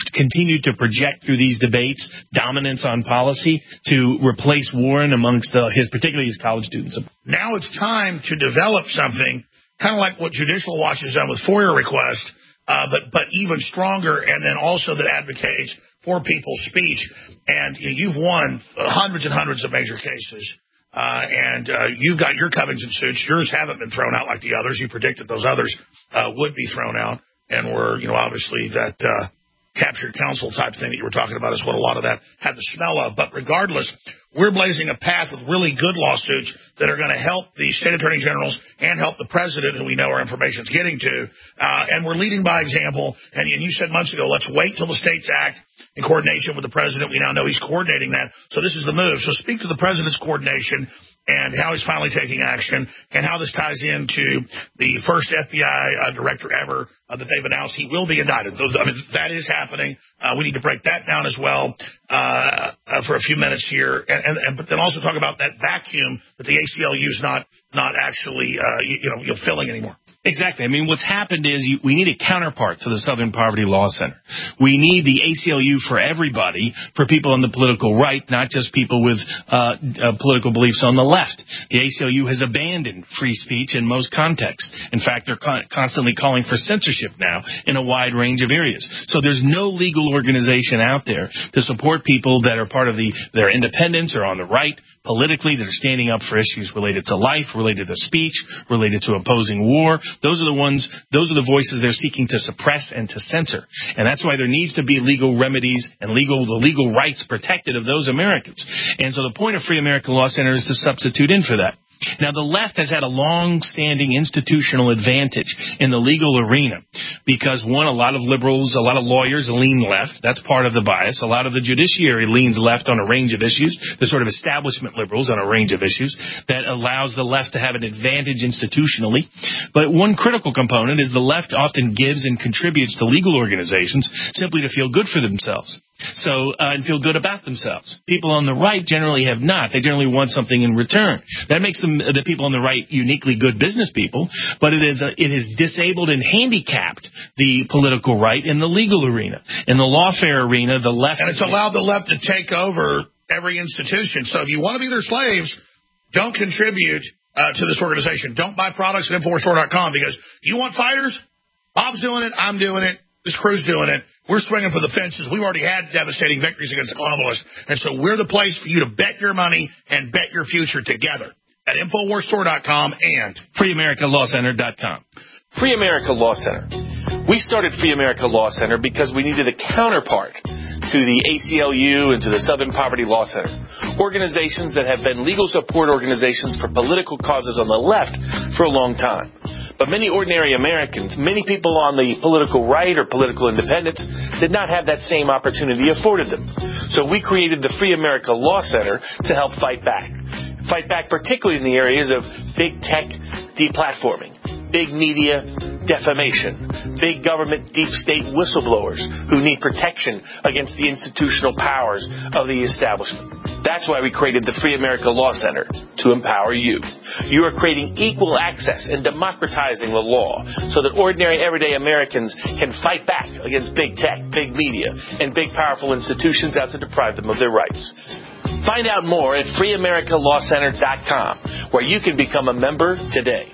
continued to project through these debates dominance on policy to replace Warren amongst uh, his, particularly his college students. Now it's time to develop something kind of like what Judicial Watch has done with FOIA requests, uh, but but even stronger, and then also that advocates for people's speech. And you know, you've won hundreds and hundreds of major cases, uh, and uh, you've got your Covington suits. Yours haven't been thrown out like the others. You predicted those others uh, would be thrown out, and were, you know, obviously that uh, captured counsel type thing that you were talking about is what a lot of that had the smell of. But regardless, we're blazing a path with really good lawsuits that are going to help the state attorney generals and help the president, who we know our information is getting to. Uh, and we're leading by example. And, and you said months ago, let's wait till the states act in coordination with the president. We now know he's coordinating that. So this is the move. So speak to the president's coordination and how he's finally taking action, and how this ties into the first F B I uh, director ever uh, that they've announced he will be indicted. Those, I mean, that is happening. Uh, we need to break that down as well uh, uh, for a few minutes here, and, and, and but then also talk about that vacuum that the A C L U is not not actually uh, you, you know you know, filling anymore. Exactly. I mean, what's happened is you, we need a counterpart to the Southern Poverty Law Center. We need the A C L U for everybody, for people on the political right, not just people with uh, uh, political beliefs on the left. The A C L U has abandoned free speech in most contexts. In fact, they're con- constantly calling for censorship now in a wide range of areas. So there's no legal organization out there to support people that are part of the, that are independents or on the right politically, that are standing up for issues related to life, related to speech, related to opposing war. Those are the ones, those are the voices they're seeking to suppress and to censor. And that's why there needs to be legal remedies and legal, the legal rights protected of those Americans. And so the point of Free America Law Center is to substitute in for that. Now, the left has had a long-standing institutional advantage in the legal arena because, one, a lot of liberals, a lot of lawyers lean left. That's part of the bias. A lot of the judiciary leans left on a range of issues. The sort of establishment liberals on a range of issues that allows the left to have an advantage institutionally. But one critical component is the left often gives and contributes to legal organizations simply to feel good for themselves. So, uh, and feel good about themselves. People on the right generally have not. They generally want something in return. That makes them, the people on the right, uniquely good business people, but it is, a, it has disabled and handicapped the political right in the legal arena. In the lawfare arena, the left... And it's allowed the left to take over every institution. So if you want to be their slaves, don't contribute uh, to this organization. Don't buy products at Infowars Store dot com, because you want fighters? Bob's doing it. I'm doing it. This crew's doing it. We're swinging for the fences. We've already had devastating victories against the globalists. And so we're the place for you to bet your money and bet your future together at Infowars Store dot com and Free America Law Center dot com. Free America Law Center. We started Free America Law Center because we needed a counterpart to the A C L U and to the Southern Poverty Law Center, organizations that have been legal support organizations for political causes on the left for a long time. But many ordinary Americans, many people on the political right or political independents, did not have that same opportunity afforded them. So we created the Free America Law Center to help fight back. Fight back particularly in the areas of big tech deplatforming, big media defamation, big government deep state whistleblowers who need protection against the institutional powers of the establishment. That's why we created the Free America Law Center, to empower you. You are creating equal access and democratizing the law so that ordinary, everyday Americans can fight back against big tech, big media, and big, powerful institutions out to deprive them of their rights. Find out more at Free America Law Center dot com, where you can become a member today.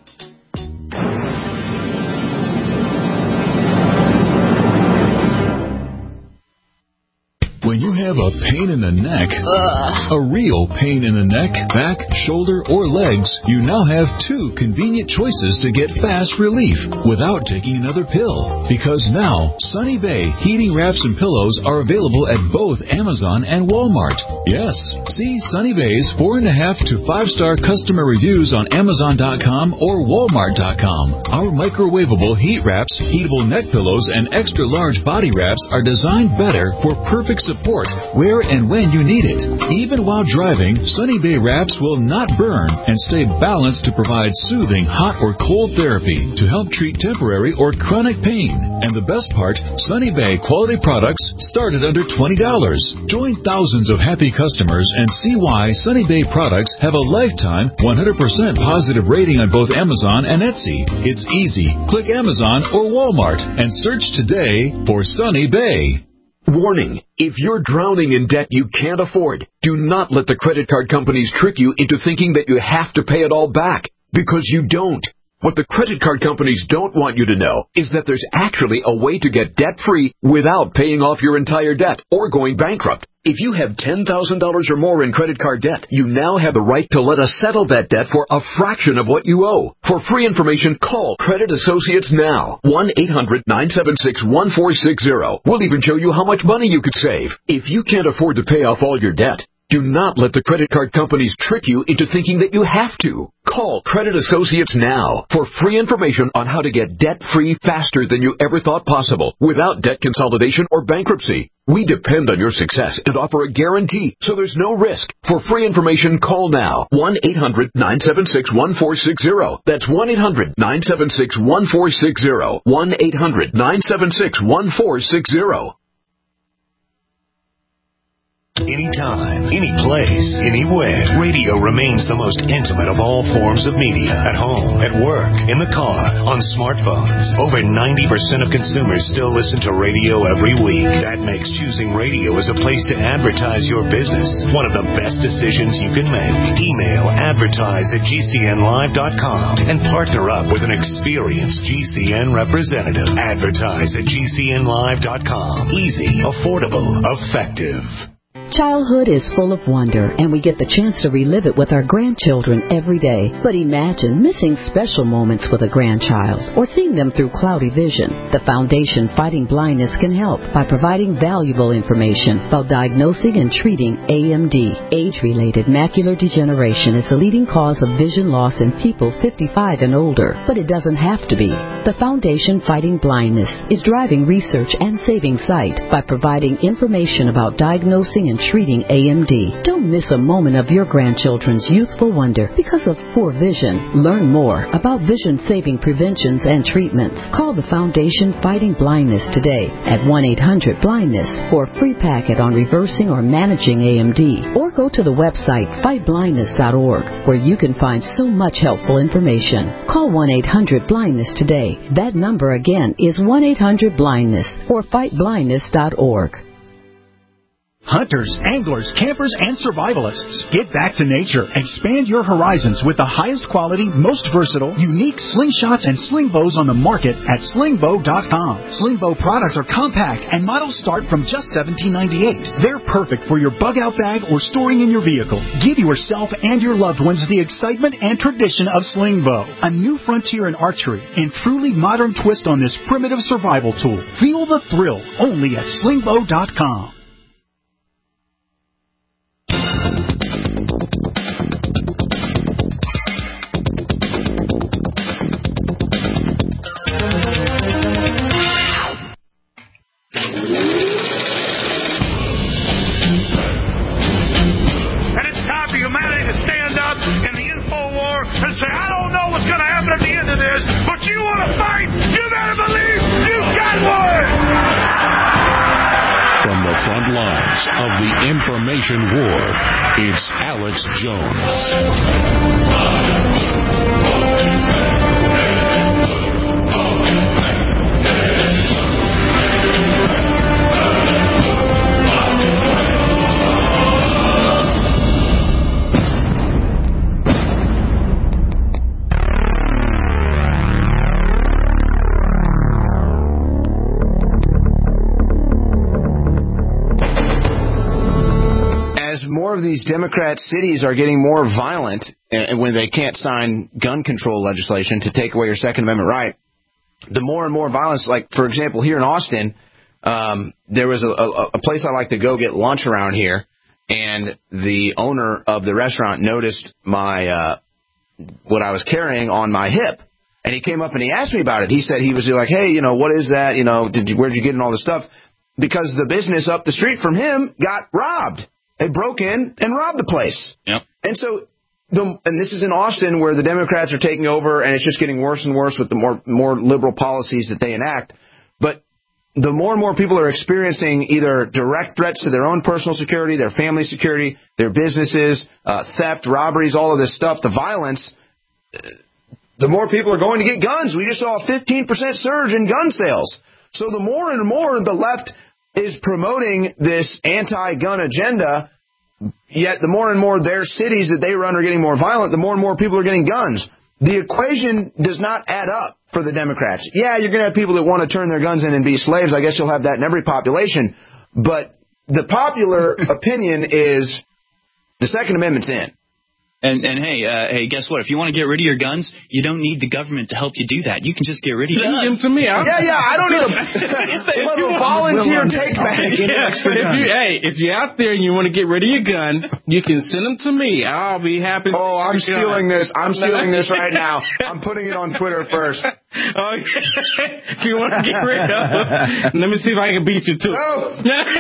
When you have a pain in the neck, Ugh. a real pain in the neck, back, shoulder, or legs, you now have two convenient choices to get fast relief without taking another pill. Because now, Sunny Bay heating wraps and pillows are available at both Amazon and Walmart. Yes, see Sunny Bay's four and a half to five star customer reviews on Amazon dot com or Walmart dot com. Our microwavable heat wraps, heatable neck pillows, and extra large body wraps are designed better for perfect support where and when you need it. Even while driving, Sunny Bay wraps will not burn and stay balanced to provide soothing hot or cold therapy to help treat temporary or chronic pain. And the best part, Sunny Bay quality products start at under twenty dollars. Join thousands of happy customers and see why Sunny Bay products have a lifetime one hundred percent positive rating on both Amazon and Etsy. It's easy. Click Amazon or Walmart and search today for Sunny Bay. Warning, if you're drowning in debt you can't afford, do not let the credit card companies trick you into thinking that you have to pay it all back, because you don't. What the credit card companies don't want you to know is that there's actually a way to get debt-free without paying off your entire debt or going bankrupt. If you have ten thousand dollars or more in credit card debt, you now have the right to let us settle that debt for a fraction of what you owe. For free information, call Credit Associates now. one eight hundred nine seven six one four six zero. We'll even show you how much money you could save. If you can't afford to pay off all your debt, do not let the credit card companies trick you into thinking that you have to. Call Credit Associates now for free information on how to get debt-free faster than you ever thought possible without debt consolidation or bankruptcy. We depend on your success and offer a guarantee, so there's no risk. For free information, call now. one eight hundred nine seven six one four six zero. That's one eight hundred nine seven six one four six zero. one eight hundred nine seven six one four six zero. Anytime, any place, anywhere. Radio remains the most intimate of all forms of media. At home, at work, in the car, on smartphones. Over ninety percent of consumers still listen to radio every week. That makes choosing radio as a place to advertise your business one of the best decisions you can make. Email advertise at G C N live dot com and partner up with an experienced G C N representative. Advertise at G C N live dot com. Easy, affordable, effective. Childhood is full of wonder, and we get the chance to relive it with our grandchildren every day. But imagine missing special moments with a grandchild or seeing them through cloudy vision. The Foundation Fighting Blindness can help by providing valuable information about diagnosing and treating A M D. Age-related macular degeneration is the leading cause of vision loss in people fifty-five and older, but it doesn't have to be. The Foundation Fighting Blindness is driving research and saving sight by providing information about diagnosing and treating A M D. Don't miss a moment of your grandchildren's youthful wonder because of poor vision. Learn more about vision-saving preventions and treatments. Call the Foundation Fighting Blindness today at one eight hundred blindness for a free packet on reversing or managing A M D. Or go to the website fight blindness dot org where you can find so much helpful information. Call one eight hundred blindness today. That number again is one eight hundred blindness or fight blindness dot org. Hunters, anglers, campers, and survivalists. Get back to nature. Expand your horizons with the highest quality, most versatile, unique slingshots and sling bows on the market at sling bow dot com. Sling bow products are compact and models start from just seventeen ninety-eight. They're perfect for your bug-out bag or storing in your vehicle. Give yourself and your loved ones the excitement and tradition of sling bow, a new frontier in archery and truly modern twist on this primitive survival tool. Feel the thrill only at sling bow dot com. And say, I don't know what's going to happen at the end of this, but you want to fight? You better believe you got one! From the front lines of the information war, it's Alex Jones. More of these Democrat cities are getting more violent and when they can't sign gun control legislation to take away your Second Amendment right, the more and more violence, like, for example, here in Austin, um, there was a, a, a place I like to go get lunch around here, and the owner of the restaurant noticed my uh, what I was carrying on my hip, and he came up and he asked me about it. He said he was like, hey, you know, what is that? You know, did you, where'd you get in all this stuff? because the business up the street from him got robbed. They broke in and robbed the place. Yep. And so, the, and this is in Austin where the Democrats are taking over, and it's just getting worse and worse with the more more liberal policies that they enact. But the more and more people are experiencing either direct threats to their own personal security, their family security, their businesses, uh, theft, robberies, all of this stuff, the violence, the more people are going to get guns. We just saw a fifteen percent surge in gun sales. So the more and more the left is promoting this anti-gun agenda, yet the more and more their cities that they run are getting more violent, the more and more people are getting guns. The equation does not add up for the Democrats. Yeah, you're going to have people that want to turn their guns in and be slaves. I guess you'll have that in every population. But the popular opinion is the Second Amendment's in. And, and hey, uh, hey, guess what? If you want to get rid of your guns, you don't need the government to help you do that. You can just get rid of your guns. Give them to me. I'll yeah, yeah, I don't need a, a volunteer take back. Yeah. If you, hey, if you're out there and you want to get rid of your gun, you can send them to me. I'll be happy. Oh, I'm stealing this. I'm stealing this right now. I'm putting it on Twitter first. Oh, if you want to get rid of them, let me see if I can beat you to it. No.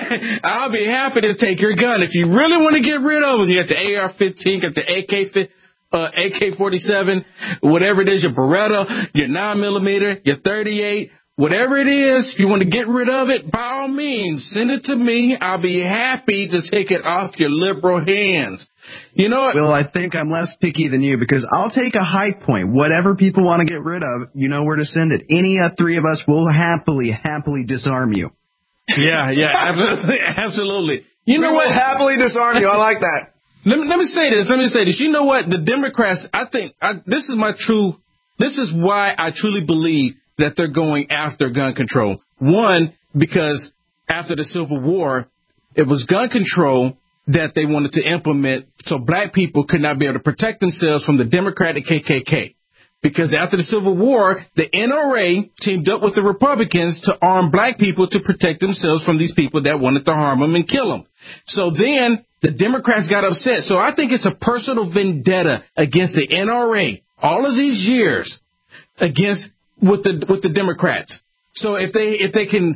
I'll be happy to take your gun. If you really want to get rid of them, you got the A R fifteen, got the A K Uh, A K forty-seven, whatever it is, your Beretta, your nine millimeter, your thirty-eight, whatever it is, you want to get rid of it, by all means, send it to me. I'll be happy to take it off your liberal hands. You know what? Well, I think I'm less picky than you because I'll take a high point. Whatever people want to get rid of, you know where to send it. Any uh, three of us will happily, happily disarm you. Yeah, yeah, absolutely. absolutely. You know we what? Will happily disarm you. I like that. Let me, let me say this. Let me say this. You know what? The Democrats, I think, I, this is my true, this is why I truly believe that they're going after gun control. One, because after the Civil War, it was gun control that they wanted to implement so black people could not be able to protect themselves from the Democratic K K K. Because after the Civil War, the N R A teamed up with the Republicans to arm black people to protect themselves from these people that wanted to harm them and kill them. So then the Democrats got upset. So I think it's a personal vendetta against the N R A all of these years against with the with the Democrats. So if they if they can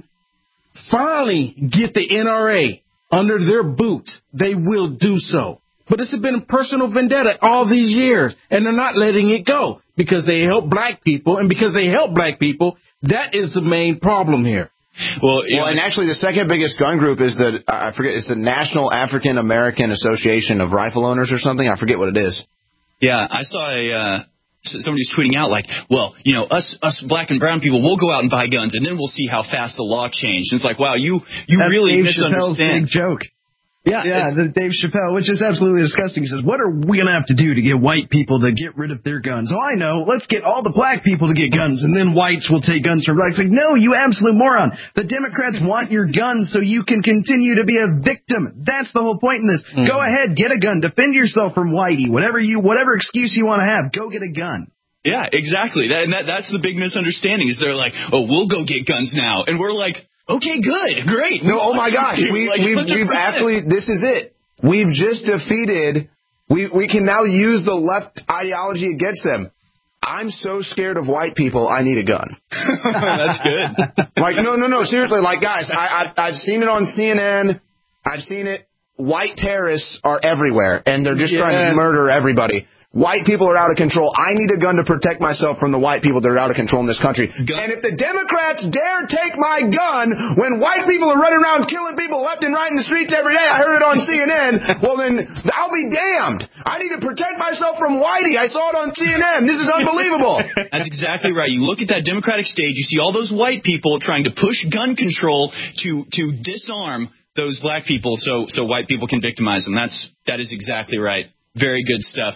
finally get the N R A under their boot, they will do so. But it's been a personal vendetta all these years, and they're not letting it go because they help black people, and because they help black people, that is the main problem here. Well, well, know, and actually, the second biggest gun group is the I forget it's the National African American Association of Rifle Owners or something. I forget what it is. Yeah, I saw a uh, somebody was tweeting out like, well, you know, us us black and brown people, we'll go out and buy guns, and then we'll see how fast the law changed. And it's like, wow, you you That's really Dave misunderstand. Chappelle's big joke. Yeah, yeah, the Dave Chappelle, which is absolutely disgusting. He says, what are we going to have to do to get white people to get rid of their guns? Oh, I know. Let's get all the black people to get guns, and then whites will take guns from blacks. Like, no, you absolute moron. The Democrats want your guns so you can continue to be a victim. That's the whole point in this. Mm. Go ahead, get a gun. Defend yourself from whitey. Whatever you, whatever excuse you want to have, go get a gun. Yeah, exactly. That, and that, that's the big misunderstanding is they're like, oh, we'll go get guns now. And we're like, okay, good, great. No, oh my gosh, we, like, we've, we've actually, this is it. We've just defeated, we we can now use the left ideology against them. I'm so scared of white people, I need a gun. That's good. Like, no, no, no, seriously, like, guys, I, I, I've seen it on C N N, I've seen it, white terrorists are everywhere, and they're just yeah. trying to murder everybody. White people are out of control. I need a gun to protect myself from the white people that are out of control in this country. Gun. And if the Democrats dare take my gun when white people are running around killing people left and right in the streets every day, I heard it on C N N, well then, I'll be damned. I need to protect myself from whitey. I saw it on C N N. This is unbelievable. That's exactly right. You look at that Democratic stage, you see all those white people trying to push gun control to, to disarm those black people so, so white people can victimize them. That's, that is exactly right. Very good stuff.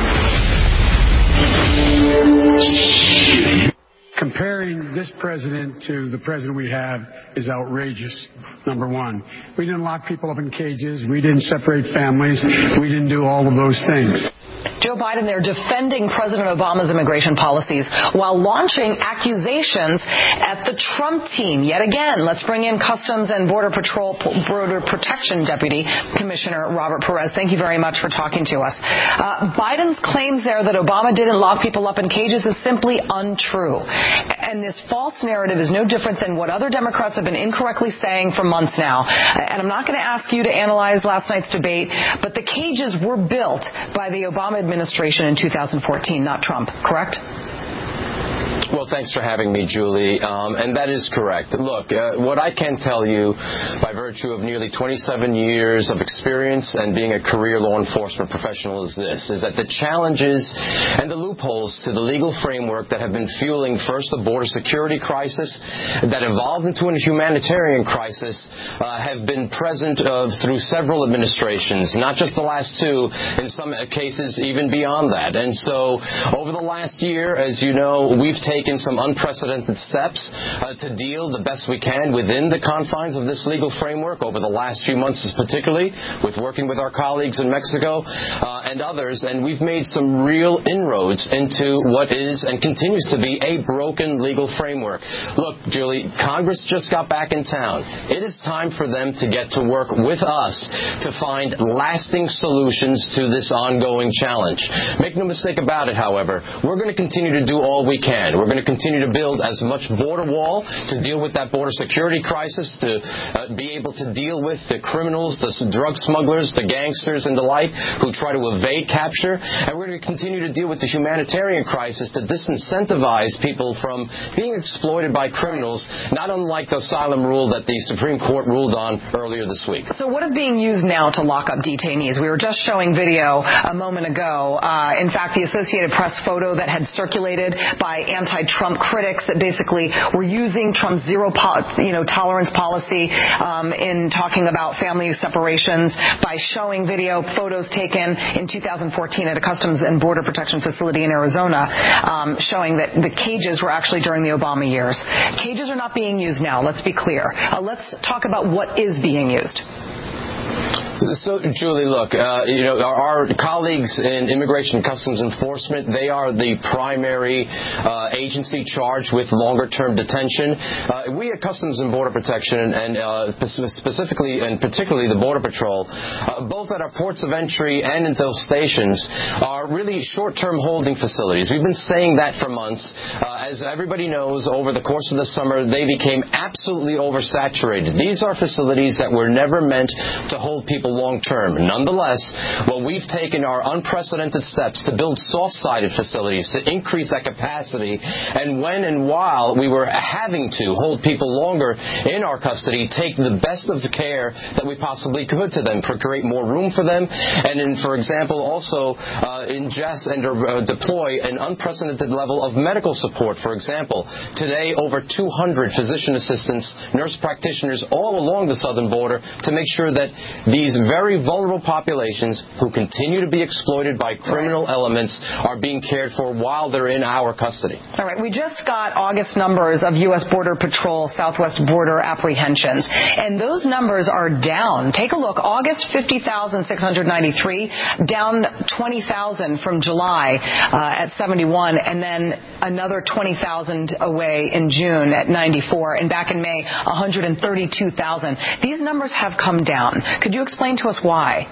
Comparing this president to the president we have is outrageous, number one. We didn't lock people up in cages. We didn't separate families. We didn't do all of those things. Joe Joe Biden there defending President Obama's immigration policies while launching accusations at the Trump team. Yet again, let's bring in Customs and Border Patrol Border Protection Deputy Commissioner Robert Perez. Thank you very much for talking to us. Uh, Biden's claims there that Obama didn't lock people up in cages is simply untrue. And this false narrative is no different than what other Democrats have been incorrectly saying for months now. And I'm not going to ask you to analyze last night's debate, but the cages were built by the Obama administration in two thousand fourteen, not Trump, correct? Well, thanks for having me, Julie. Um, and that is correct. Look, uh, what I can tell you by virtue of nearly twenty-seven years of experience and being a career law enforcement professional is this, is that the challenges and the loopholes to the legal framework that have been fueling first the border security crisis that evolved into a humanitarian crisis uh, have been present uh, through several administrations, not just the last two, in some cases even beyond that. And so over the last year, as you know, we've taken some unprecedented steps uh, to deal the best we can within the confines of this legal framework over the last few months, particularly with working with our colleagues in Mexico uh, and others. And we've made some real inroads into what is and continues to be a broken legal framework. Look, Julie, Congress just got back in town. It is time for them to get to work with us to find lasting solutions to this ongoing challenge. Make no mistake about it, however, we're going to continue to do all we can. We're going to continue to build as much border wall to deal with that border security crisis, to uh, be able to deal with the criminals, the drug smugglers, the gangsters and the like who try to evade capture. And we're going to continue to deal with the humanitarian crisis to disincentivize people from being exploited by criminals, not unlike the asylum rule that the Supreme Court ruled on earlier this week. So what is being used now to lock up detainees? We were just showing video a moment ago. Uh, in fact, the Associated Press photo that had circulated by anti-Trump critics that basically were using Trump's zero po- you know, tolerance policy um, in talking about family separations by showing video photos taken in two thousand fourteen at a Customs and Border Protection facility in Arizona, um, showing that the cages were actually during the Obama years. Cages are not being used now, let's be clear. Uh, let's talk about what is being used. So, Julie, look, uh, you know, our, our colleagues in Immigration and Customs Enforcement, they are the primary uh, agency charged with longer-term detention. Uh, we at Customs and Border Protection, and uh, specifically and particularly the Border Patrol, uh, both at our ports of entry and in those stations, are really short-term holding facilities. We've been saying that for months. Uh, as everybody knows, over the course of the summer, they became absolutely oversaturated. These are facilities that were never meant to hold people long-term. Nonetheless, well, we've taken our unprecedented steps to build soft-sided facilities to increase that capacity, and when and while we were having to hold people longer in our custody, take the best of the care that we possibly could to them, to create more room for them, and in, for example, also uh, ingest and uh, deploy an unprecedented level of medical support. For example, today over two hundred physician assistants, nurse practitioners all along the southern border to make sure that these very vulnerable populations who continue to be exploited by criminal elements are being cared for while they're in our custody. All right. We just got August numbers of U S Border Patrol Southwest border apprehensions, and those numbers are down. Take a look. August, fifty thousand six hundred ninety-three, down twenty thousand from July uh, at seventy-one, and then another twenty thousand away in June at ninety-four, and back in May, one hundred thirty-two thousand. These numbers have come down. Could you explain to us why?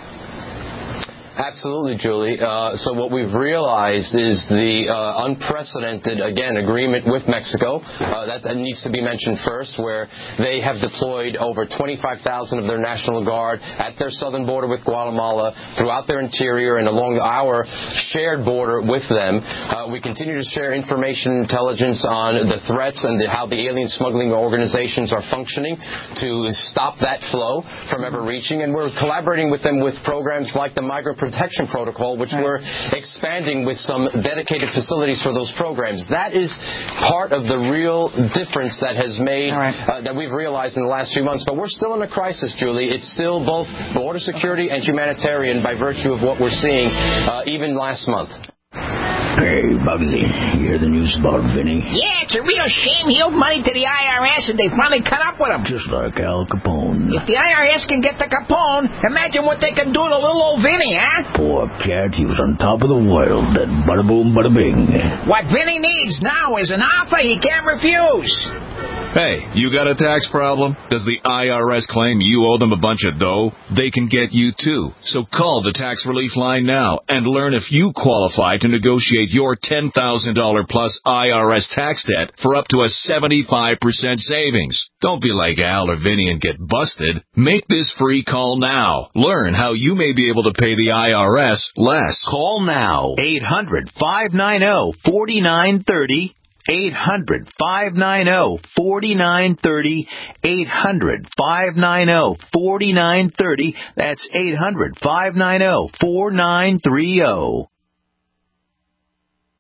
Absolutely, Julie. Uh, so what we've realized is the uh, unprecedented, again, agreement with Mexico. Uh, that, that needs to be mentioned first, where they have deployed over twenty-five thousand of their National Guard at their southern border with Guatemala, throughout their interior, and along our shared border with them. Uh, we continue to share information and intelligence on the threats and the, how the alien smuggling organizations are functioning to stop that flow from ever reaching. And we're collaborating with them with programs like the Migrant Protection Protocol, which right. we're expanding with some dedicated facilities for those programs. That is part of the real difference that has made, right. uh, that we've realized in the last few months. But we're still in a crisis, Julie. It's still both border security and humanitarian by virtue of what we're seeing uh, even last month. Hey, Bugsy, you hear the news about Vinny? Yeah, it's a real shame he owed money to the I R S and they finally cut up with him. Just like Al Capone. If the I R S can get the Capone, imagine what they can do to little old Vinny, huh? Poor cat, he was on top of the world. That bada boom, bada bing. What Vinny needs now is an offer he can't refuse. Hey, you got a tax problem? Does the I R S claim you owe them a bunch of dough? They can get you too. So call the Tax Relief Line now and learn if you qualify to negotiate your ten thousand dollars plus I R S tax debt for up to a seventy-five percent savings. Don't be like Al or Vinny and get busted. Make this free call now. Learn how you may be able to pay the I R S less. Call now. eight hundred, five nine zero, four nine three zero. eight hundred, five nine zero, four nine three zero. eight hundred, five nine zero, four nine three zero. That's eight hundred, five nine zero, four nine three zero.